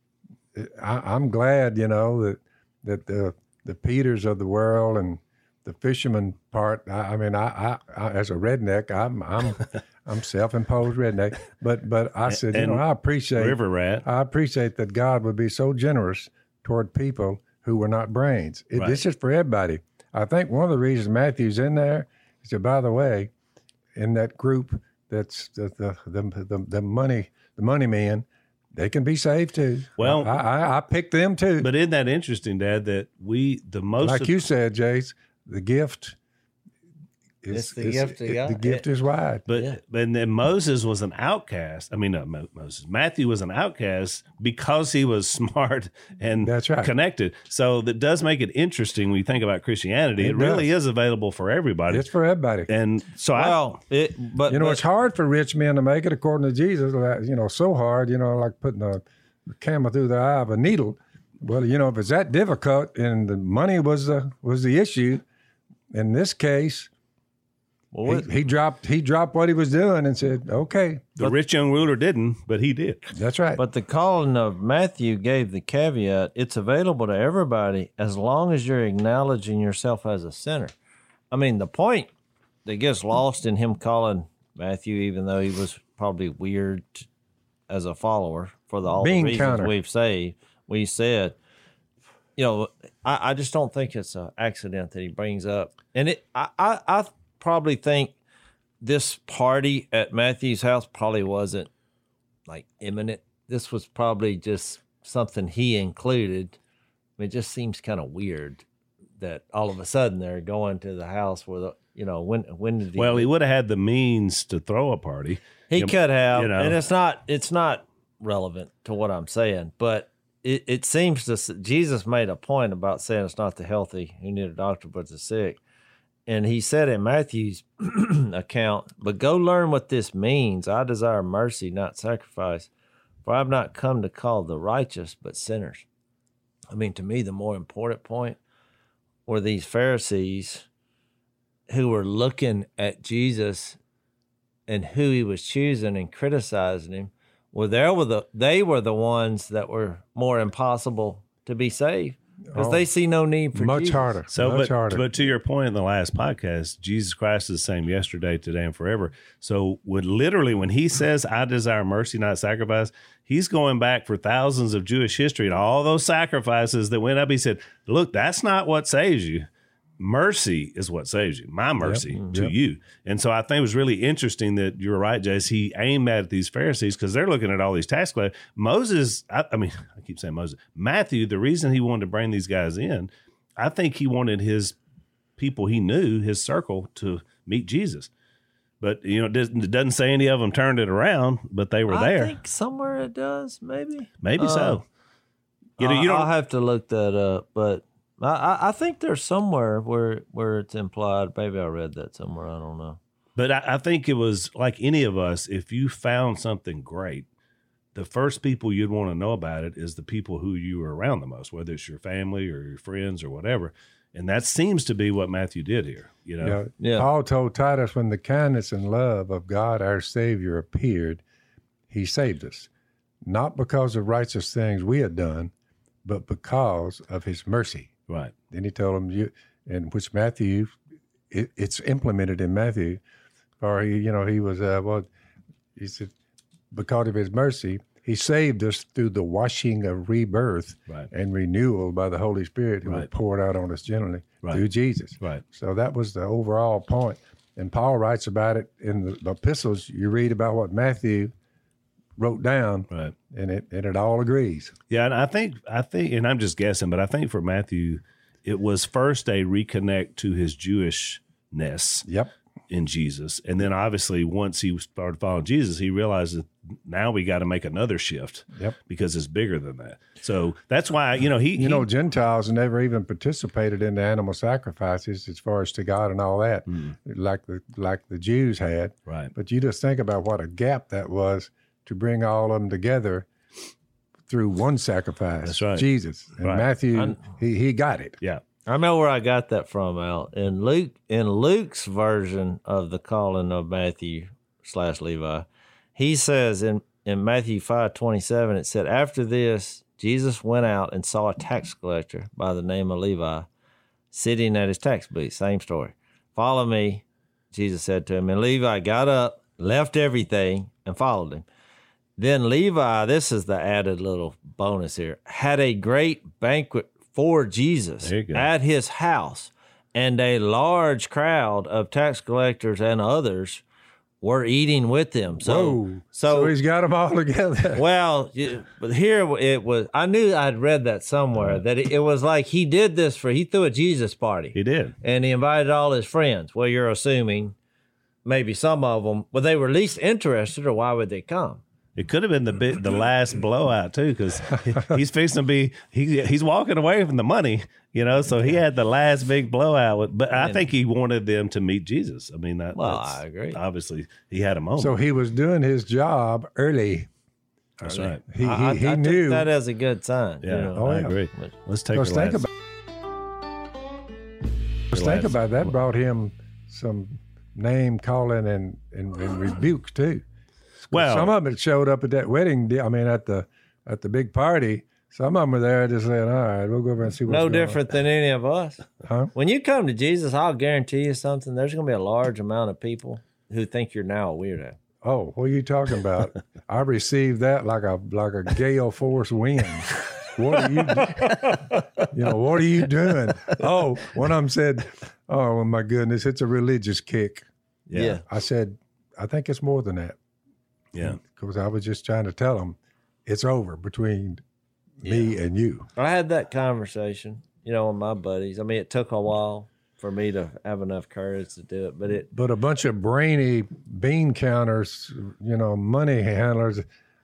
Speaker 1: I, I'm glad, you know, that that the the Peters of the world and the fisherman part. I, I mean, I, I, I as a redneck, I'm I'm I'm self-imposed redneck. But but I said, you
Speaker 3: And
Speaker 1: know, I appreciate
Speaker 3: River rat.
Speaker 1: I appreciate that God would be so generous toward people who were not brains. It,
Speaker 3: Right.
Speaker 1: This is for everybody. I think one of the reasons Matthew's in there is that, by the way, in that group that's the the the, the, the money the money men, they can be saved too.
Speaker 3: Well-
Speaker 1: I, I, I picked them too.
Speaker 3: But isn't that interesting, Dad, that we, the most
Speaker 1: like
Speaker 3: of-
Speaker 1: you said, Jace, the gift is
Speaker 2: It's the gift of
Speaker 1: it-
Speaker 2: God.
Speaker 1: The gift is wide.
Speaker 3: But
Speaker 2: Yeah.
Speaker 3: but then Moses was an outcast. I mean, not Mo- Moses. Matthew was an outcast because he was smart and
Speaker 1: That's right.
Speaker 3: connected. So that does make it interesting when you think about Christianity. It,
Speaker 1: It
Speaker 3: really
Speaker 1: does.
Speaker 3: is available for everybody.
Speaker 1: It's for everybody.
Speaker 3: and so
Speaker 2: Well, it, but
Speaker 1: You know,
Speaker 2: but,
Speaker 1: it's hard for rich men to make it according to Jesus. like, You know, so hard, you know, like putting a camel through the eye of a needle. Well, you know, if it's that difficult and the money was the was the issue, in this case,
Speaker 2: well,
Speaker 1: he,
Speaker 2: what-
Speaker 1: he dropped he dropped what he was doing and said, "Okay,
Speaker 3: I, the rich young ruler didn't, but he did.
Speaker 1: that's right."
Speaker 2: But the calling of Matthew gave the caveat, it's available to everybody as long as you're acknowledging yourself as a sinner. I mean, the point that gets lost in him calling Matthew, even though he was probably weird t- as a follower for the, all
Speaker 1: Bean
Speaker 2: the reasons
Speaker 1: counter.
Speaker 2: we've say, we said, you know, I, I just don't think it's an accident that he brings up. And it, I, I, I probably think this party at Matthew's house probably wasn't like imminent. This was probably just something he included. It just seems kind of weird that all of a sudden they're going to the house where the, you know, when when did he?
Speaker 3: Well, he would have had the means to throw a party.
Speaker 2: He
Speaker 3: You-
Speaker 2: could have,
Speaker 3: you know.
Speaker 2: and it's not it's not relevant to what I'm saying, but it, it seems to s- Jesus made a point about saying it's not the healthy who need a doctor, but the sick. And he said in Matthew's account, but go learn what this means. I desire mercy, not sacrifice, for I have not come to call the righteous, but sinners. I mean, to me, the more important point were these Pharisees who were looking at Jesus and who he was choosing and criticizing him. Well, they were the they were the ones that were more impossible to be saved because
Speaker 1: Oh,
Speaker 2: they see no need for
Speaker 1: Much
Speaker 2: Jesus.
Speaker 1: harder.
Speaker 3: So,
Speaker 1: much
Speaker 3: but,
Speaker 1: harder.
Speaker 3: but to your point in the last podcast, Jesus Christ is the same yesterday, today, and forever. So, would literally, when he says, I desire mercy, not sacrifice, he's going back for thousands of Jewish history and all those sacrifices that went up. He said, look, that's not what saves you. Mercy is what saves you. My mercy to
Speaker 1: Yep.
Speaker 3: you. And so I think it was really interesting that you're right, Jace. He aimed at these Pharisees because they're looking at all these tax collectors. Moses, I, I mean, I keep saying Moses. Matthew, the reason he wanted to bring these guys in, I think he wanted his people he knew, his circle, to meet Jesus. But, you know, it doesn't, it doesn't say any of them turned it around, but they were
Speaker 2: I
Speaker 3: there.
Speaker 2: think somewhere it does, maybe.
Speaker 3: Maybe
Speaker 2: Uh,
Speaker 3: so. You know,
Speaker 2: I-
Speaker 3: you don't.
Speaker 2: I'll have to look that up, but I, I, I think there's somewhere where where it's implied. Maybe I read that somewhere. I don't know.
Speaker 3: But I, I think it was like any of us, if you found something great, the first people you'd want to know about it is the people who you were around the most, whether it's your family or your friends or whatever. And that seems to be what Matthew did here. You know,
Speaker 1: You know,
Speaker 2: Yeah.
Speaker 1: Paul told Titus, when the kindness and love of God our Savior appeared, he saved us, not because of righteous things we had done, but because of his mercy.
Speaker 3: right.
Speaker 1: Then he told him, you, in which Matthew, it, it's implemented in Matthew, or he, you know, he was, uh, well, he said, because of his mercy, he saved us through the washing of rebirth
Speaker 3: Right.
Speaker 1: and renewal by the Holy Spirit who was
Speaker 3: Right.
Speaker 1: poured out on us generally
Speaker 3: Right.
Speaker 1: through Jesus.
Speaker 3: Right.
Speaker 1: So that was the overall point. And Paul writes about it in the, the epistles. You read about what Matthew wrote down,
Speaker 3: Right.
Speaker 1: and it and it all agrees.
Speaker 3: Yeah, and I think I think, and I'm just guessing, but I think for Matthew, it was first a reconnect to his Jewishness
Speaker 1: Yep.
Speaker 3: in Jesus, and then obviously once he started following Jesus, he realized that now we got to make another shift.
Speaker 1: Yep.
Speaker 3: Because it's bigger than that. So that's why you know he
Speaker 1: You
Speaker 3: he-
Speaker 1: know, Gentiles never even participated in the animal sacrifices as far as to God and all that, like the like the Jews had.
Speaker 3: right.
Speaker 1: But you just think about what a gap that was to bring all of them together through one sacrifice.
Speaker 3: That's right.
Speaker 1: Jesus. And
Speaker 3: Right.
Speaker 1: Matthew,
Speaker 2: I'm-
Speaker 1: he, he got it.
Speaker 3: Yeah.
Speaker 2: I know where I got that from, Al. In Luke, in Luke's version of the calling of Matthew slash Levi, he says in, in Matthew five twenty seven, it said, after this, Jesus went out and saw a tax collector by the name of Levi sitting at his tax booth. Same story. Follow me, Jesus said to him. And Levi got up, left everything, and followed him. Then Levi, this is the added little bonus here, had a great banquet for Jesus
Speaker 3: There you go.
Speaker 2: at his house, and a large crowd of tax collectors and others were eating with him. So,
Speaker 1: Whoa.
Speaker 2: so,
Speaker 1: So he's got them all together.
Speaker 2: well, you- but here it was. I knew I'd read that somewhere that it, it was like he did this for. He threw a Jesus party,
Speaker 3: He did.
Speaker 2: and he invited all his friends. Well, you're assuming maybe some of them, but they were least interested, or why would they come?
Speaker 3: It could have been the bit, the last blowout too, because he's fixing to be he he's walking away from the money, you know. So he had the last big blowout. With, but I think he wanted them to meet Jesus. I mean, that,
Speaker 2: Well,
Speaker 3: that's-
Speaker 2: I agree.
Speaker 3: Obviously, he had a moment.
Speaker 1: So he was doing his job early.
Speaker 3: That's right.
Speaker 1: He,
Speaker 2: I, I,
Speaker 1: he, he
Speaker 2: I
Speaker 1: knew.
Speaker 2: took that as a good sign.
Speaker 3: Yeah,
Speaker 2: you know?
Speaker 1: Oh,
Speaker 3: I
Speaker 1: yeah.
Speaker 3: agree.
Speaker 2: But-
Speaker 3: Let's take
Speaker 1: Because
Speaker 3: our
Speaker 1: think
Speaker 3: last-
Speaker 1: about, just think
Speaker 3: last-
Speaker 1: about that brought him some name calling and, and, and rebukes too.
Speaker 3: Well,
Speaker 1: Some of them that showed up at that wedding. di- I mean, at the at the big party. Some of them were there just saying, "All right, we'll go over and see what's
Speaker 2: no
Speaker 1: going
Speaker 2: different than any of us.
Speaker 1: Huh?
Speaker 2: When you come to Jesus, I'll guarantee you something. There's going to be a large amount of people who think you're now a weirdo.
Speaker 1: on." Oh, what are you talking about? I received that like a like a gale force wind. What are you? do- You know, what are you doing? Oh, one of them said, "Oh my goodness, it's a religious kick."
Speaker 3: yeah,
Speaker 2: Yeah.
Speaker 1: I said, "I think it's more than that."
Speaker 3: yeah.
Speaker 1: Because I was just trying to tell them it's over between me and you.
Speaker 2: I had that conversation, you know, with my buddies. I mean, it took a while for me to have enough courage to do it, but it.
Speaker 1: But a bunch of brainy bean counters, you know, money handlers,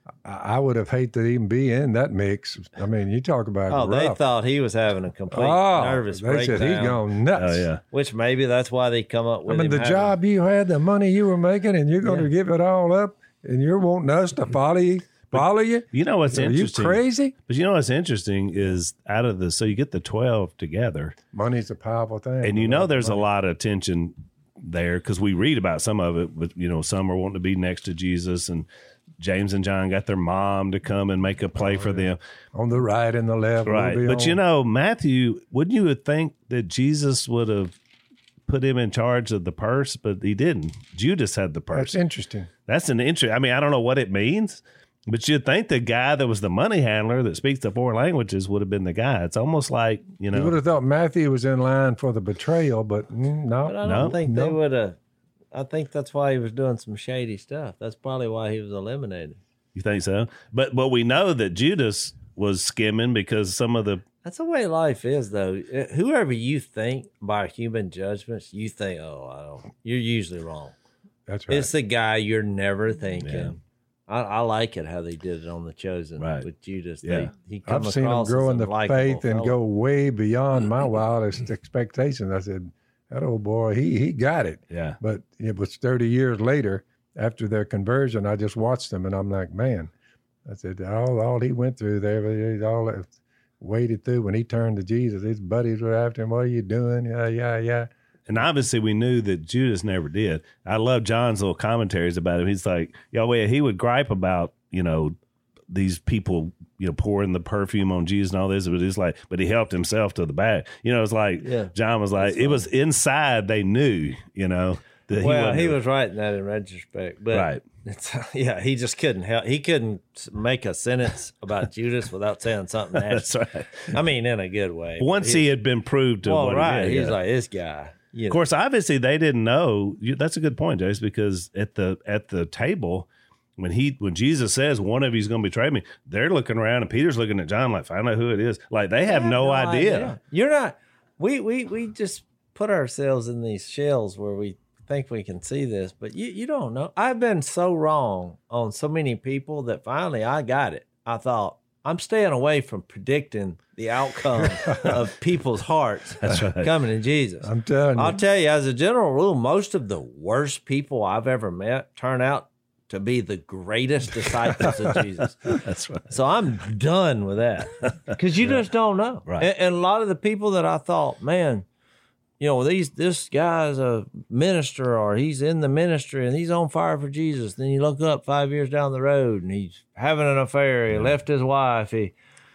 Speaker 1: I would have hated to even be in that mix. I mean, you talk about
Speaker 2: Oh,
Speaker 1: rough.
Speaker 2: they thought he was having a complete
Speaker 1: oh,
Speaker 2: nervous
Speaker 1: they
Speaker 2: breakdown.
Speaker 1: said he's gone nuts.
Speaker 3: Oh yeah.
Speaker 2: Which maybe that's why they come up
Speaker 1: I
Speaker 2: with
Speaker 1: mean,
Speaker 2: him
Speaker 1: the
Speaker 2: having-
Speaker 1: job you had, the money you were making, and you're going
Speaker 2: Yeah.
Speaker 1: to give it all up, and you're wanting us to follow you, follow you.
Speaker 3: You know what's
Speaker 1: Are you
Speaker 3: interesting?
Speaker 1: crazy?
Speaker 3: But you know what's interesting is out of the so you get the twelve together,
Speaker 1: Money's a powerful thing.
Speaker 3: and you know there's a lot of tension there because we read about some of it. But you know, some are wanting to be next to Jesus, and James and John got their mom to come and make a play for them.
Speaker 1: on the right and the left.
Speaker 3: Right.
Speaker 1: we'll be
Speaker 3: But you
Speaker 1: on-
Speaker 3: know, Matthew, wouldn't you would think that Jesus would have put him in charge of the purse, but he didn't. Judas had the purse.
Speaker 1: that's interesting.
Speaker 3: That's an interest. I mean, I don't know what it means, but you'd think the guy that was the money handler that speaks the four languages would have been the guy. It's almost like, you
Speaker 1: You would
Speaker 3: know,
Speaker 1: have thought Matthew was in line for the betrayal, but mm, no.
Speaker 2: But I don't
Speaker 3: No,
Speaker 2: think
Speaker 1: no.
Speaker 2: they would have. I think that's why he was doing some shady stuff. That's probably why he was eliminated.
Speaker 3: you think so? But but we know that Judas was skimming because some of the
Speaker 2: That's the way life is, though. Uh, Whoever you think by human judgments, you think, oh, I don't. You're usually wrong.
Speaker 1: That's right.
Speaker 2: It's the guy you're never thinking.
Speaker 3: Yeah.
Speaker 2: I, I like it how they did it on The Chosen
Speaker 3: Right.
Speaker 2: with Judas.
Speaker 3: Yeah.
Speaker 2: They, he come
Speaker 1: I've seen him
Speaker 2: across
Speaker 1: grow
Speaker 2: as
Speaker 1: in
Speaker 2: a
Speaker 1: the
Speaker 2: likable
Speaker 1: faith and
Speaker 2: fellow.
Speaker 1: go way beyond my wildest expectations. I said, that old boy, he he got it.
Speaker 3: yeah.
Speaker 1: But it was thirty years later after their conversion. I just watched them, and I'm like, man, I said, all all he went through there, he all that waded through when he turned to Jesus. His buddies were after him. What are you doing? Yeah, yeah, yeah.
Speaker 3: And obviously, we knew that Judas never did. I love John's little commentaries about him. He's like, Yahweh, he would gripe about, you know, these people, you know, pouring the perfume on Jesus and all this, but he's like, but he helped himself to the bag. You know, it's like,
Speaker 2: Yeah.
Speaker 3: John was like, it was inside they knew, you know, that he
Speaker 2: Well,
Speaker 3: wasn't-
Speaker 2: he was right in that in retrospect, but
Speaker 3: Right.
Speaker 2: it's, yeah, he just couldn't help. He couldn't s- make a sentence about Judas without saying something nasty.
Speaker 3: That's right.
Speaker 2: I mean, in a good way.
Speaker 3: Once he had been proved to
Speaker 2: well,
Speaker 3: what
Speaker 2: right,
Speaker 3: he did.
Speaker 2: he's
Speaker 3: yeah.
Speaker 2: like this guy. You
Speaker 3: Of
Speaker 2: know,
Speaker 3: course, obviously they didn't know. You, that's a good point, Jace, because at the at the table, when he when Jesus says one of you's going to betray me, they're looking around and Peter's looking at John like, find out who it is. Like they have
Speaker 2: I
Speaker 3: no, idea.
Speaker 2: You're not. We we we just put ourselves in these shells where we think we can see this, but you you don't know. I've been so wrong on so many people that finally I got it. I thought I'm staying away from predicting the outcome of people's hearts
Speaker 3: That's right.
Speaker 2: coming to Jesus.
Speaker 1: I'm telling you.
Speaker 2: I'll tell you, as a general rule, most of the worst people I've ever met turn out to be the greatest disciples of Jesus.
Speaker 3: That's right.
Speaker 2: So I'm done with that because you just don't know.
Speaker 3: Right.
Speaker 2: And, and a lot of the people that I thought, man, you know, these this guy's a minister or he's in the ministry and he's on fire for Jesus. Then you look up five years down the road and he's having an affair. He left his wife. He,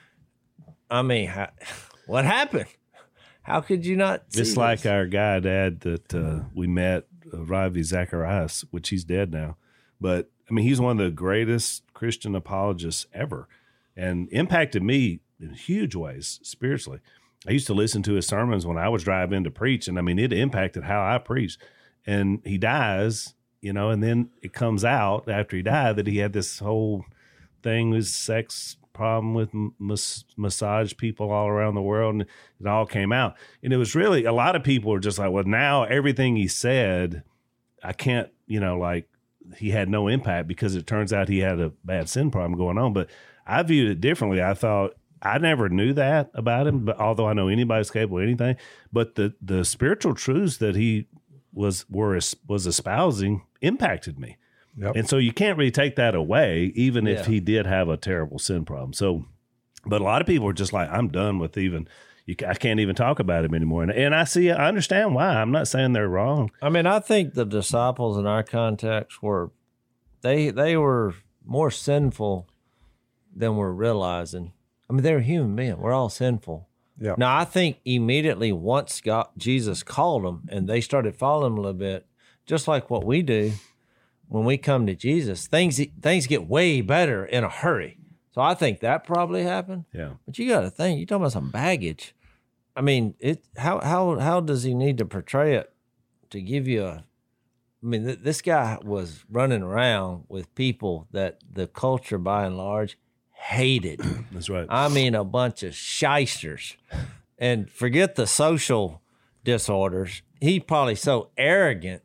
Speaker 2: I mean, how, what happened? How could you not? See
Speaker 3: It's like
Speaker 2: this?
Speaker 3: our guy dad that uh, we met, uh, Ravi Zacharias, which he's dead now. But I mean, he's one of the greatest Christian apologists ever and impacted me in huge ways spiritually. I used to listen to his sermons when I was driving to preach, and I mean, it impacted how I preached. And he dies, you know, and then it comes out after he died that he had this whole thing with sex problem with mas- massage people all around the world, and it all came out. And it was really, a lot of people were just like, well, now everything he said, I can't, you know, like he had no impact because it turns out he had a bad sin problem going on. But I viewed it differently. I thought, I never knew that about him, but although I know anybody's capable of anything, but the the spiritual truths that he was were was espousing impacted me.
Speaker 1: Yep.
Speaker 3: And so you can't really take that away, even if
Speaker 2: Yeah.
Speaker 3: he did have a terrible sin problem. So, but a lot of people are just like, I'm done with even, you, I can't even talk about him anymore. And, and I see, I understand why. I'm not saying they're wrong.
Speaker 2: I mean, I think the disciples in our context were, they they were more sinful than we're realizing. I mean, they're human beings. We're all sinful.
Speaker 1: Yeah.
Speaker 2: Now, I think immediately once God, Jesus called them and they started following him a little bit, just like what we do when we come to Jesus, things things get way better in a hurry. So I think that probably happened.
Speaker 3: Yeah.
Speaker 2: But you got to think, you're talking about some baggage. I mean, it. How how how does he need to portray it to give you a? I mean, th- this guy was running around with people that the culture, by and large, hated.
Speaker 3: That's right.
Speaker 2: I mean, a bunch of shysters. And forget the social disorders. He's probably so arrogant.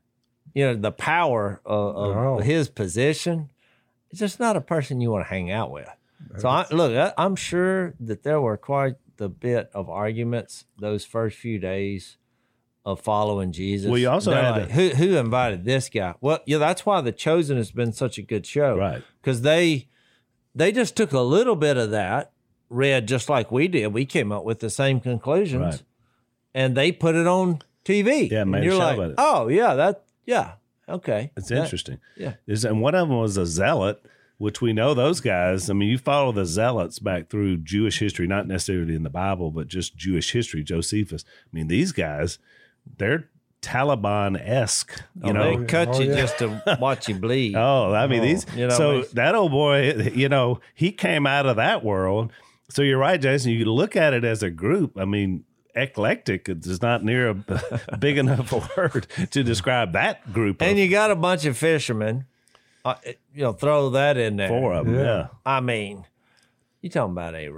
Speaker 2: You know, the power of, of
Speaker 1: Oh.
Speaker 2: his position. It's just not a person you want to hang out with. So, I, look, I, I'm sure that there were quite the bit of arguments those first few days of following Jesus.
Speaker 3: Well, you also
Speaker 2: They're
Speaker 3: had
Speaker 2: like,
Speaker 3: to-
Speaker 2: who who invited this guy? Well, yeah, that's why The Chosen has been such a good show,
Speaker 3: Right.
Speaker 2: Because they they just took a little bit of that, read just like we did. We came up with the same conclusions,
Speaker 3: Right.
Speaker 2: and they put it on T V.
Speaker 3: Yeah,
Speaker 2: and
Speaker 3: made a
Speaker 2: you're
Speaker 3: show
Speaker 2: like,
Speaker 3: about it.
Speaker 2: oh yeah, that yeah, okay,
Speaker 3: It's
Speaker 2: That-
Speaker 3: interesting.
Speaker 2: yeah.
Speaker 3: Is and one of them was a zealot, which we know those guys. I mean, you follow the zealots back through Jewish history, not necessarily in the Bible, but just Jewish history. Josephus. I mean, these guys, they're Taliban esque. You
Speaker 2: Oh,
Speaker 3: know,
Speaker 2: they cut
Speaker 1: Oh,
Speaker 2: you
Speaker 1: yeah.
Speaker 2: just to watch you bleed.
Speaker 3: Oh, I mean, these.
Speaker 2: you know,
Speaker 3: so
Speaker 2: they-
Speaker 3: that old boy, you know, he came out of that world. So you're right, Jason. You look at it as a group. I mean, eclectic is not near a big enough a word to describe that group.
Speaker 2: And
Speaker 3: of
Speaker 2: you got a bunch of fishermen. Uh, you know, throw that in there.
Speaker 3: four of them.
Speaker 1: Yeah.
Speaker 3: Yeah.
Speaker 2: I mean, you talking about a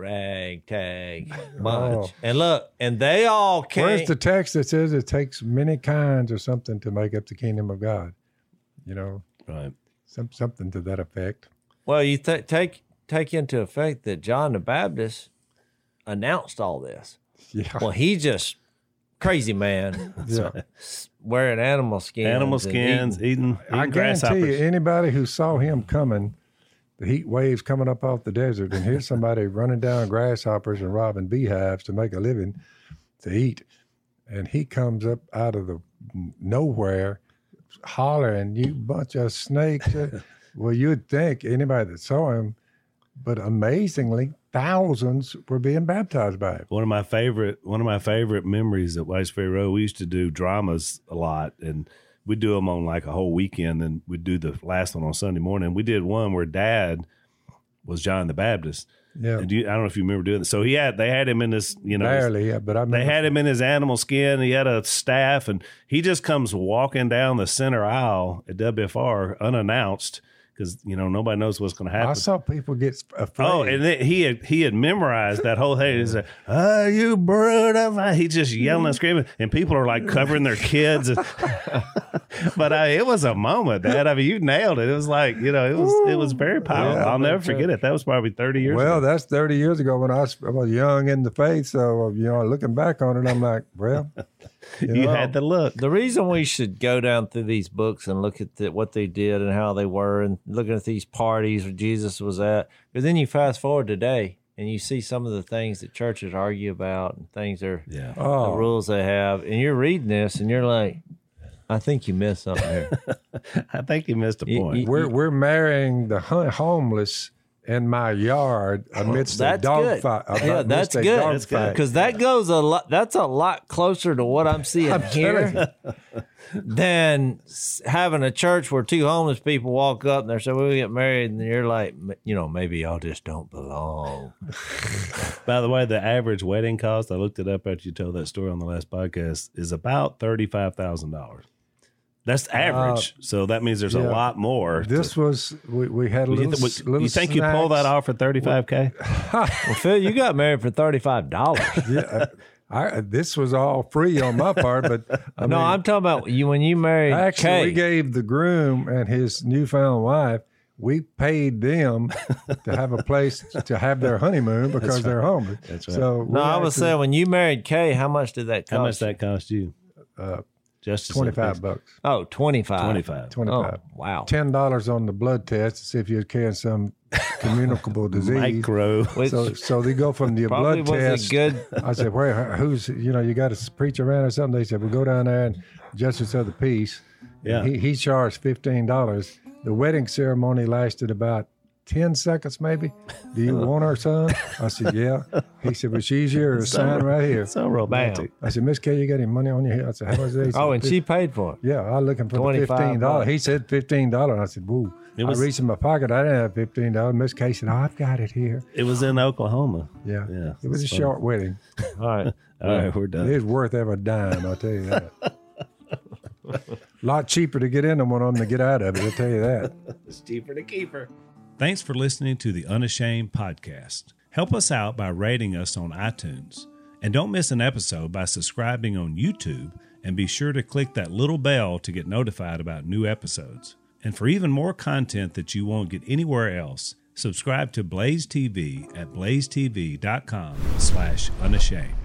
Speaker 2: ragtag bunch.
Speaker 1: Oh.
Speaker 2: And look, and they all came.
Speaker 1: Where's the text that says it takes many kinds or something to make up the kingdom of God? You know,
Speaker 3: Right.
Speaker 1: some, something to that effect.
Speaker 2: Well, you th- take take into effect that John the Baptist announced all this.
Speaker 1: Yeah.
Speaker 2: Well, he just crazy man
Speaker 1: yeah.
Speaker 2: wearing animal skins.
Speaker 3: Animal
Speaker 2: and
Speaker 3: skins,
Speaker 2: eating-
Speaker 3: eating, eating
Speaker 1: I guarantee you,
Speaker 3: grasshoppers.
Speaker 1: anybody who saw him coming, the heat waves coming up off the desert, and here's somebody running down grasshoppers and robbing beehives to make a living to eat. And he comes up out of the nowhere hollering, "You bunch of snakes." Well, you'd think anybody that saw him, but amazingly, thousands were being baptized by him.
Speaker 3: One of my favorite, one of my favorite memories at Whites Ferry Road. We used to do dramas a lot, and we'd do them on like a whole weekend. And we'd do the last one on Sunday morning. We did one where Dad was John the Baptist.
Speaker 1: Yeah,
Speaker 3: And you, I don't know if you remember doing it. So he had, they had him in this, you know,
Speaker 1: barely, yeah, but I
Speaker 3: they
Speaker 1: remember
Speaker 3: had him in his animal skin. He had a staff, and he just comes walking down the center aisle at W F R unannounced because you know nobody knows what's going to happen.
Speaker 1: I saw people get afraid.
Speaker 3: Oh, and then he had he had memorized that whole thing. He's like, "Oh, you brood of a-" He's just yelling and screaming, and people are like covering their kids. And- but uh, it was a moment, Dad. I mean, you nailed it. It was like you know, it was it was very powerful.
Speaker 1: Yeah,
Speaker 3: I'll never
Speaker 1: but, uh,
Speaker 3: forget it. That was probably thirty years
Speaker 1: Well,
Speaker 3: ago.
Speaker 1: that's thirty years ago when I was, I was young in the faith. So, you know, looking back on it, I'm like, well, you,
Speaker 3: You
Speaker 1: know,
Speaker 3: had the look.
Speaker 2: The reason we should go down through these books and look at the, what they did and how they were, and looking at these parties where Jesus was at, because then you fast forward today and you see some of the things that churches argue about and things are
Speaker 3: Yeah.
Speaker 2: the
Speaker 1: oh,
Speaker 2: rules they have, and you're reading this and you're like, I think you missed something here.
Speaker 3: I think you missed a
Speaker 2: You-
Speaker 3: point.
Speaker 2: you-
Speaker 1: we're, we're marrying the hun- homeless in my yard amidst a
Speaker 2: That's
Speaker 1: dog
Speaker 2: good.
Speaker 1: fight.
Speaker 2: Yeah, that's good.
Speaker 3: That's good.
Speaker 2: Because that goes a lot. That's a lot closer to what I'm seeing here than s- having a church where two homeless people walk up and they're saying, "We'll get married," and you're like, "M- you know, maybe y'all just don't belong.
Speaker 3: By the way, the average wedding cost, I looked it up after you told that story on the last podcast, is about thirty-five thousand dollars. That's average. so that means there's
Speaker 1: yeah.
Speaker 3: a lot more.
Speaker 1: This was, we, we had a
Speaker 3: you,
Speaker 1: little,
Speaker 3: th-
Speaker 1: s- little
Speaker 3: you think you pull that
Speaker 1: snacks.
Speaker 3: off for thirty-five K?
Speaker 2: Well, Phil, you got married for thirty-five dollars.
Speaker 1: Yeah, I, this was all free on my part, but I
Speaker 2: No,
Speaker 1: mean,
Speaker 2: I'm talking about you when you married
Speaker 1: actually,
Speaker 2: Kay.
Speaker 1: we gave the groom and his newfound wife, we paid them to have a place to have their honeymoon because they're homeless.
Speaker 3: That's right.
Speaker 1: So we
Speaker 2: no, I was
Speaker 1: actually-
Speaker 2: saying when you married Kay, how much did that cost?
Speaker 3: How much that cost you?
Speaker 1: Uh,
Speaker 3: Just
Speaker 1: twenty-five bucks.
Speaker 2: Oh, twenty-five.
Speaker 3: twenty-five.
Speaker 2: Oh,
Speaker 1: twenty-five.
Speaker 2: wow.
Speaker 1: Ten dollars on the blood test to see if you're carrying some communicable disease.
Speaker 3: Micro.
Speaker 2: Which
Speaker 1: So, so they go from the
Speaker 2: probably
Speaker 1: blood
Speaker 2: was
Speaker 1: test.
Speaker 2: a good.
Speaker 1: I said, "Where? Who's? You know, you got to preach around or something?" They said, "Well, go down there and justice of the peace."
Speaker 3: Yeah.
Speaker 1: He he charged fifteen dollars. The wedding ceremony lasted about ten seconds, maybe. Do you want our son? I said, "Yeah." He said, "Well, she's here. A sign right here."
Speaker 3: So romantic.
Speaker 1: I said, "Miss Kay, you got any money on your head?" I said, "How much is it?" He said,
Speaker 2: Oh, and she paid for it.
Speaker 1: Yeah, I was looking for the
Speaker 2: twenty-five
Speaker 1: fifteen dollars.
Speaker 2: bucks.
Speaker 1: He said fifteen dollars. I said, "Woo!"
Speaker 3: It was-
Speaker 1: I reached in my pocket. I didn't have fifteen dollars. Miss Kay said, "Oh, I've got it here."
Speaker 3: It was in Oklahoma.
Speaker 1: Yeah,
Speaker 3: Yeah,
Speaker 1: It was a
Speaker 3: it's funny.
Speaker 1: short wedding.
Speaker 2: All right.
Speaker 3: All right, we're done.
Speaker 1: It was worth every dime. I'll tell you that. A lot cheaper to get in than one on to get out of it. I'll tell you that.
Speaker 3: It's cheaper to keep her. Thanks for listening to the Unashamed Podcast. Help us out by rating us on iTunes. And don't miss an episode by subscribing on YouTube, and be sure to click that little bell to get notified about new episodes. And for even more content that you won't get anywhere else, subscribe to Blaze T V at blazetv.com slash unashamed.